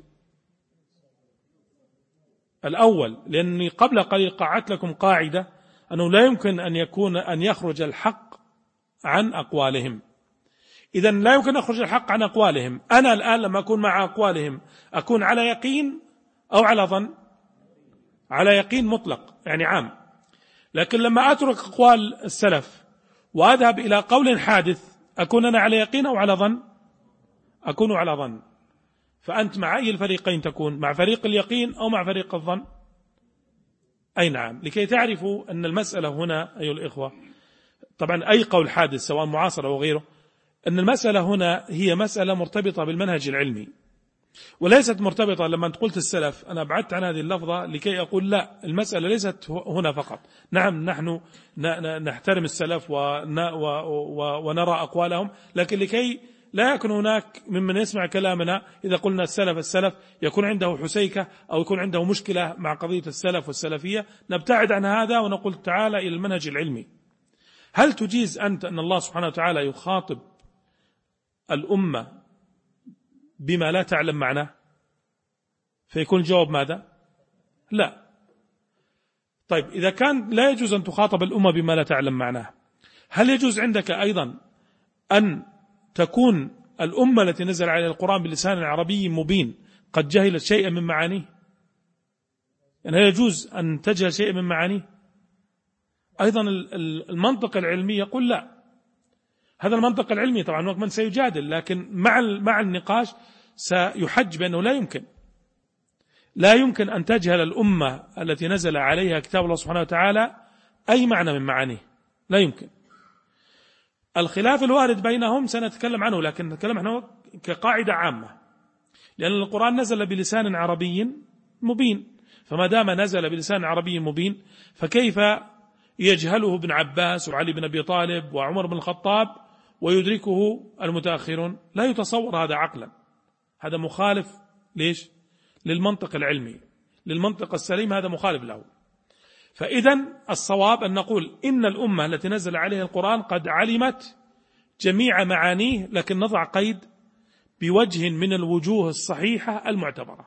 الأول، لأني قبل قليل قعدت لكم قاعدة أنه لا يمكن أن يخرج الحق عن أقوالهم. إذن لا يمكن أخرج الحق عن أقوالهم. أنا الآن لما أكون مع أقوالهم أكون على يقين أو على ظن؟ على يقين مطلق، يعني عام. لكن لما أترك أقوال السلف وأذهب إلى قول حادث أكون أنا على يقين أو على ظن؟ أكون على ظن. فأنت مع أي الفريقين تكون؟ مع فريق اليقين أو مع فريق الظن؟ أي نعم. لكي تعرفوا أن المسألة هنا أيها الإخوة، طبعا أي قول حادث سواء معاصر أو غيره، أن المسألة هنا هي مسألة مرتبطة بالمنهج العلمي، وليست مرتبطة. لما أنت قلت السلف أنا بعدت عن هذه اللفظة لكي أقول لا، المسألة ليست هنا فقط. نعم نحن نحترم السلف ونرى أقوالهم، لكن لكي لا يكون هناك ممن يسمع كلامنا إذا قلنا السلف يكون عنده حسيكة أو يكون عنده مشكلة مع قضية السلف والسلفية، نبتعد عن هذا ونقول تعالى إلى المنهج العلمي. هل تجيز أنت أن الله سبحانه وتعالى يخاطب الأمة بما لا تعلم معناه؟ فيكون الجواب ماذا؟ لا. طيب إذا كان لا يجوز أن تخاطب الأمة بما لا تعلم معناه، هل يجوز عندك أيضا أن تكون الأمة التي نزل عليها القرآن بلسان عربي مبين قد جهلت شيئا من معانيه؟ يعني هل يجوز أن تجهل شيئا من معانيه؟ أيضا المنطق العلمي يقول لا. هذا المنطق العلمي طبعا من سيجادل، لكن مع النقاش سيحج بأنه لا يمكن أن تجهل الأمة التي نزل عليها كتاب الله سبحانه وتعالى أي معنى من معانيه، لا يمكن. الخلاف الوارد بينهم سنتكلم عنه، لكن نتكلم عنه كقاعدة عامة، لأن القرآن نزل بلسان عربي مبين، فما دام نزل بلسان عربي مبين فكيف يجهله ابن عباس وعلي بن أبي طالب وعمر بن الخطاب ويدركه المتأخرون؟ لا يتصور هذا عقلا. هذا مخالف ليش؟ للمنطق العلمي، للمنطق السليم، هذا مخالف له. فإذن الصواب أن نقول إن الأمة التي نزل عليها القرآن قد علمت جميع معانيه، لكن نضع قيد: بوجه من الوجوه الصحيحة المعتبرة.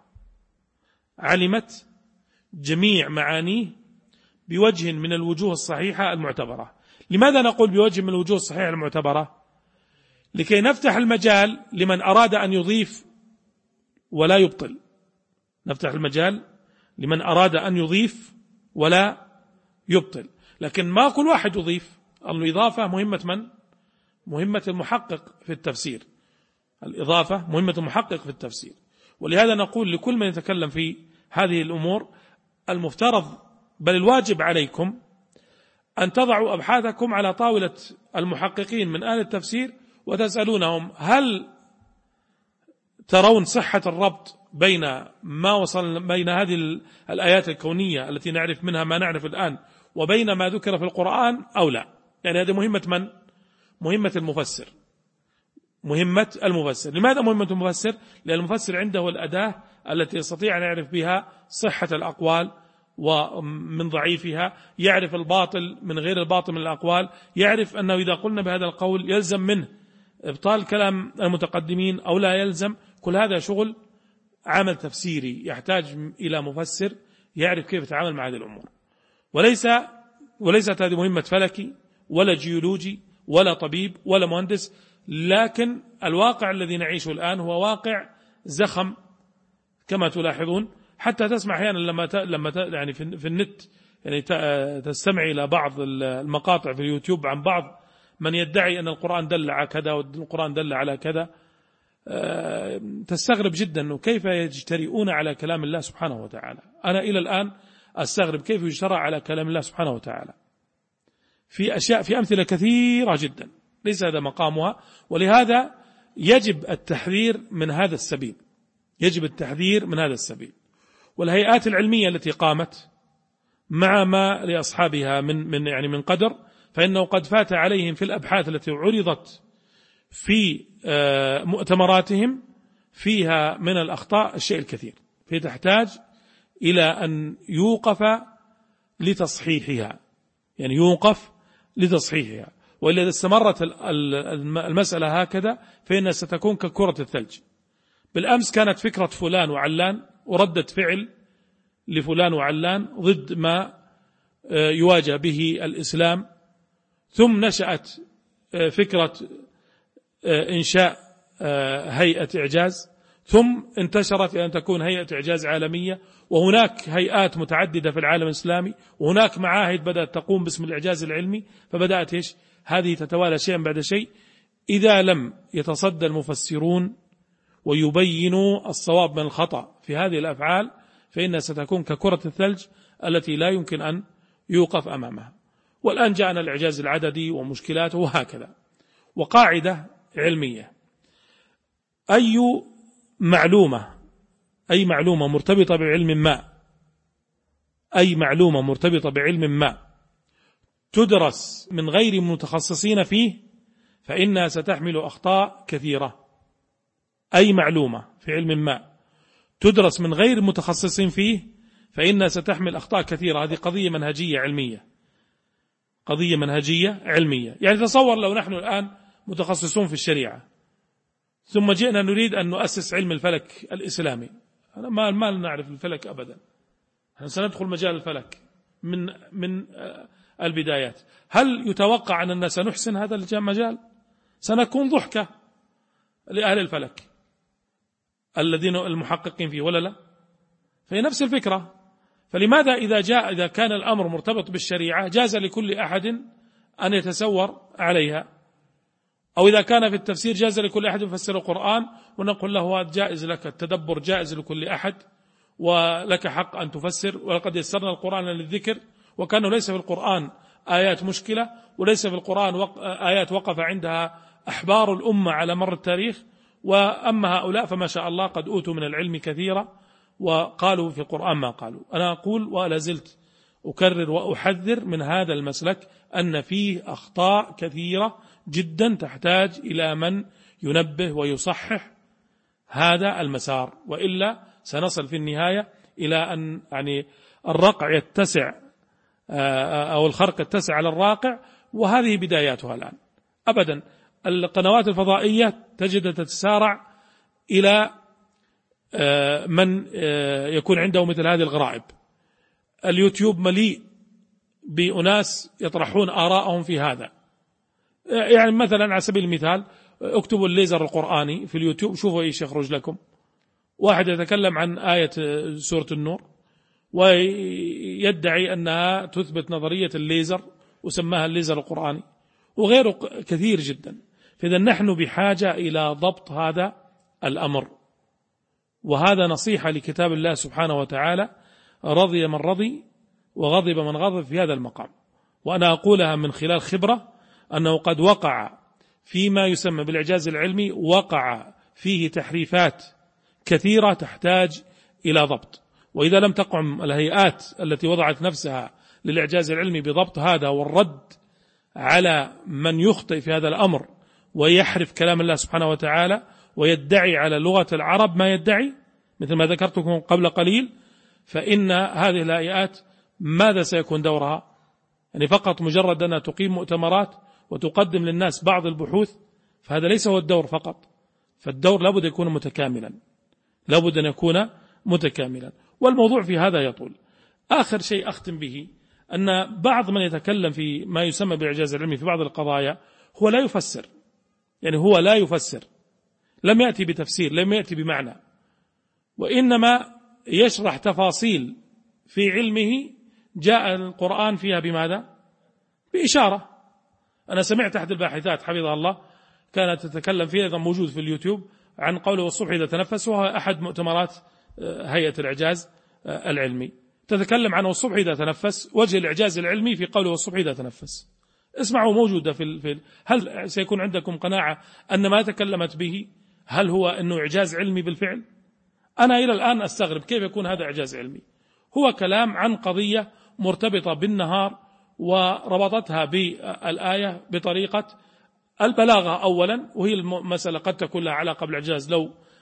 علمت جميع معانيه بوجه من الوجوه الصحيحة المعتبرة. لماذا نقول بوجه من الوجوه الصحيحة المعتبرة؟ لكي نفتح المجال لمن أراد أن يضيف ولا يبطل. نفتح المجال لمن أراد أن يضيف ولا يبطل، لكن ما كل واحد يضيف. الإضافة مهمة من؟ مهمة المحقق في التفسير. الإضافة مهمة المحقق في التفسير. ولهذا نقول لكل من يتكلم في هذه الأمور المفترض بل الواجب عليكم أن تضعوا أبحاثكم على طاولة المحققين من أهل التفسير وتسألونهم: هل ترون صحة الربط بين ما وصل بين هذه الآيات الكونية التي نعرف منها ما نعرف الآن وبين ما ذكر في القرآن أو لا؟ يعني هذه مهمة من؟ مهمة المفسر. مهمة المفسر. لماذا مهمة المفسر؟ لأن المفسر عنده الأداة التي يستطيع أن يعرف بها صحة الأقوال ومن ضعيفها، يعرف الباطل من غير الباطل من الأقوال، يعرف أنه إذا قلنا بهذا القول يلزم منه إبطال كلام المتقدمين أو لا يلزم. كل هذا شغل عمل تفسيري يحتاج إلى مفسر يعرف كيف يتعامل مع هذه الأمور، وليست هذه مهمة فلكي ولا جيولوجي ولا طبيب ولا مهندس. لكن الواقع الذي نعيشه الآن هو واقع زخم كما تلاحظون. حتى تسمع أحيانا لما يعني في النت يعني تستمع إلى بعض المقاطع في اليوتيوب عن بعض من يدعي أن القرآن دل على كذا والقرآن دل على كذا، تستغرب جدا أنه كيف يجترئون على كلام الله سبحانه وتعالى. أنا إلى الآن أستغرب كيف يجترأ على كلام الله سبحانه وتعالى في أشياء، في أمثلة كثيرة جدا ليس هذا مقامها. ولهذا يجب التحذير من هذا السبيل، يجب التحذير من هذا السبيل. والهيئات العلمية التي قامت مع ما لأصحابها من قدر، فإنه قد فات عليهم في الأبحاث التي عرضت في مؤتمراتهم فيها من الأخطاء الشيء الكثير، فهي تحتاج إلى أن يوقف لتصحيحها، يعني يوقف لتصحيحها، وإلا إذا استمرت المسألة هكذا فإنها ستكون ككرة الثلج. بالأمس كانت فكرة فلان وعلان وردة فعل لفلان وعلان ضد ما يواجه به الإسلام، ثم نشأت فكرة إنشاء هيئة إعجاز، ثم انتشرت إلى أن تكون هيئة إعجاز عالمية، وهناك هيئات متعددة في العالم الإسلامي، وهناك معاهد بدأت تقوم باسم الإعجاز العلمي، فبدأت هذه تتوالى شيئا بعد شيء. إذا لم يتصدى المفسرون ويبينوا الصواب من الخطأ في هذه الأفعال فإنها ستكون ككرة الثلج التي لا يمكن أن يوقف أمامها. والآن جاءنا الإعجاز العددي ومشكلاته وهكذا. وقاعدة علمية: أي معلومة مرتبطة بعلم ما تدرس من غير متخصصين فيه فإنها ستحمل أخطاء كثيرة. أي معلومة في علم ما تدرس من غير متخصصين فيه فإنها ستحمل أخطاء كثيرة. هذه قضية منهجية علمية. يعني تصور لو نحن الآن متخصصون في الشريعة ثم جئنا نريد أن نؤسس علم الفلك الإسلامي، ما نعرف الفلك أبدا، سندخل مجال الفلك من البدايات. هل يتوقع أننا سنحسن هذا المجال؟ سنكون ضحكة لأهل الفلك الذين المحققين فيه، ولا لا؟ فهي نفس الفكرة. فلماذا إذا كان الأمر مرتبط بالشريعة جاز لكل أحد أن يتسور عليها؟ أو إذا كان في التفسير جاز لكل أحد يفسر القرآن ونقول له هذا جائز لك، التدبر جائز لكل أحد ولك حق أن تفسر، ولقد يسرنا القرآن للذكر، وكانه ليس في القرآن آيات مشكلة، وليس في القرآن آيات وقف عندها أحبار الأمة على مر التاريخ، وأما هؤلاء فما شاء الله قد أوتوا من العلم كثيرا وقالوا في القرآن ما قالوا. أنا أقول ولا زلت أكرر وأحذر من هذا المسلك أن فيه أخطاء كثيرة جدا تحتاج إلى من ينبه ويصحح هذا المسار، وإلا سنصل في النهاية إلى أن الرقع يتسع أو الخرق يتسع على الراقع، وهذه بداياتها الآن. أبدا القنوات الفضائية تجد تتسارع إلى من يكون عنده مثل هذه الغرائب. اليوتيوب مليء بأناس يطرحون آراءهم في هذا. يعني مثلا على سبيل المثال اكتبوا الليزر القرآني في اليوتيوب، شوفوا ايش يخرج لكم. واحد يتكلم عن آية سورة النور ويدعي أنها تثبت نظرية الليزر وسماها الليزر القرآني، وغيره كثير جدا. فإذا نحن بحاجة إلى ضبط هذا الأمر، وهذا نصيحة لكتاب الله سبحانه وتعالى: رضي من رضي وغضب من غضب في هذا المقام. وأنا أقولها من خلال خبرة أنه قد وقع فيما يسمى بالإعجاز العلمي، وقع فيه تحريفات كثيرة تحتاج إلى ضبط. وإذا لم تقم الهيئات التي وضعت نفسها للإعجاز العلمي بضبط هذا والرد على من يخطئ في هذا الأمر ويحرف كلام الله سبحانه وتعالى ويدعي على لغة العرب ما يدعي، مثل ما ذكرتكم قبل قليل، فإن هذه الهيئات ماذا سيكون دورها؟ يعني فقط مجرد أنها تقيم مؤتمرات وتقدم للناس بعض البحوث، فهذا ليس هو الدور فقط. فالدور لابد أن يكون متكاملا. والموضوع في هذا يطول. آخر شيء أختم به أن بعض من يتكلم في ما يسمى بالإعجاز العلمي في بعض القضايا هو لا يفسر، لم يأتي بتفسير، لم يأتي بمعنى، وإنما يشرح تفاصيل في علمه جاء القرآن فيها بماذا؟ بإشارة. أنا سمعت أحد الباحثات حفظها الله كانت تتكلم فيه، أيضا موجود في اليوتيوب، عن قوله والصبح إذا تنفس، وهو أحد مؤتمرات هيئة الإعجاز العلمي، تتكلم عن والصبح إذا تنفس، وجه الإعجاز العلمي في قوله والصبح إذا تنفس. اسمعوا، موجودة هل سيكون عندكم قناعة أن ما تكلمت به هل هو أنه إعجاز علمي بالفعل؟ أنا إلى الآن أستغرب كيف يكون هذا إعجاز علمي. هو كلام عن قضية مرتبطة بالنهار وربطتها بالآية بطريقة البلاغة أولا، وهي المسألة قد تكون لها علاقة بالإعجاز لو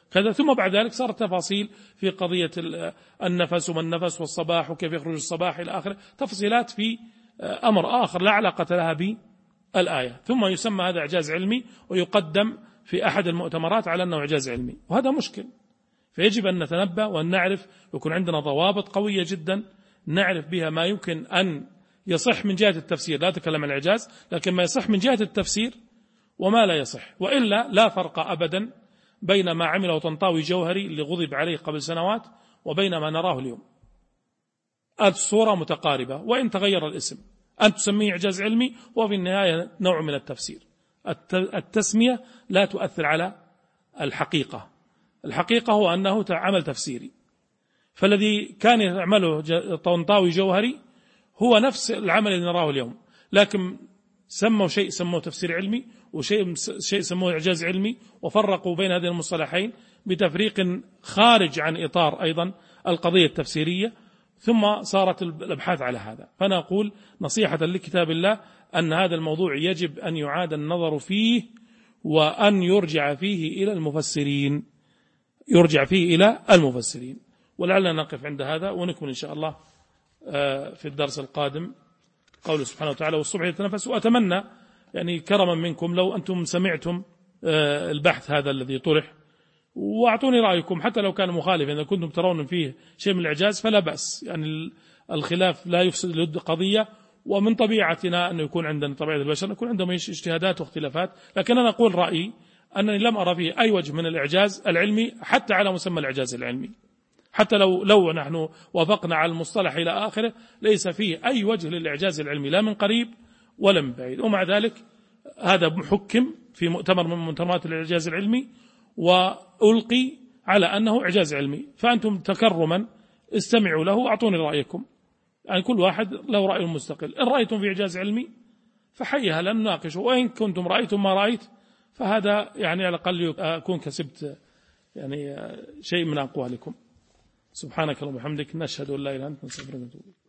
كذا. ثم بعد ذلك صارت تفاصيل في قضية النفس وما النفس والصباح وكيف يخرج الصباح إلى آخره، تفصيلات في أمر آخر لا علاقة لها بالآية. ثم يسمى هذا إعجاز علمي ويقدم في أحد المؤتمرات على أنه إعجاز علمي، وهذا مشكل. فيجب أن نتنبه وأن نعرف، يكون عندنا ضوابط قوية جدا نعرف بها ما يمكن أن يصح من جهة التفسير، لا أتكلم عن الإعجاز، لكن ما يصح من جهة التفسير وما لا يصح. وإلا لا فرق أبدا بين ما عمله طنطاوي جوهري اللي غضب عليه قبل سنوات وبين ما نراه اليوم. الصورة متقاربة وإن تغير الاسم، أن تسميه إعجاز علمي وفي النهاية نوع من التفسير. التسمية لا تؤثر على الحقيقة. الحقيقة هو أنه عمل تفسيري، فالذي كان يعمله طنطاوي جوهري هو نفس العمل الذي نراه اليوم، لكن سموا شيء سموه تفسير علمي وشيء سموه إعجاز علمي، وفرقوا بين هذين المصطلحين بتفريق خارج عن إطار أيضا القضية التفسيرية، ثم صارت الأبحاث على هذا. فأنا أقول نصيحة لكتاب الله أن هذا الموضوع يجب أن يعاد النظر فيه وأن يرجع فيه إلى المفسرين. ولعلنا نقف عند هذا ونكمل إن شاء الله في الدرس القادم قول سبحانه وتعالى والصبح يتنفس. وأتمنى يعني كرما منكم لو أنتم سمعتم البحث هذا الذي طرح وأعطوني رأيكم، حتى لو كان مخالفا، إذا كنتم ترون فيه شيء من الإعجاز فلا بأس، يعني الخلاف لا يفسد القضية، ومن طبيعتنا أن يكون عندنا طبيعة البشر يكون عندهم اجتهادات واختلافات. لكن أنا أقول رأيي أنني لم أرى فيه أي وجه من الإعجاز العلمي حتى على مسمى الإعجاز العلمي، حتى لو نحن وافقنا على المصطلح إلى آخره ليس فيه أي وجه للإعجاز العلمي لا من قريب ولا من بعيد. ومع ذلك هذا محكم في مؤتمر من مؤتمرات الإعجاز العلمي وألقي على أنه إعجاز علمي، فأنتم تكرما استمعوا له وأعطوني رأيكم، يعني كل واحد له رأي مستقل. إن رأيتم في إعجاز علمي فحيها لن نناقشه، وإن كنتم رأيتم ما رأيت فهذا يعني على الأقل أكون كسبت يعني شيء من أقوالكم. سبحانك اللهم وبحمدك، نشهد أن لا إله إلا أنت، نستغفرك ونتوب إليك.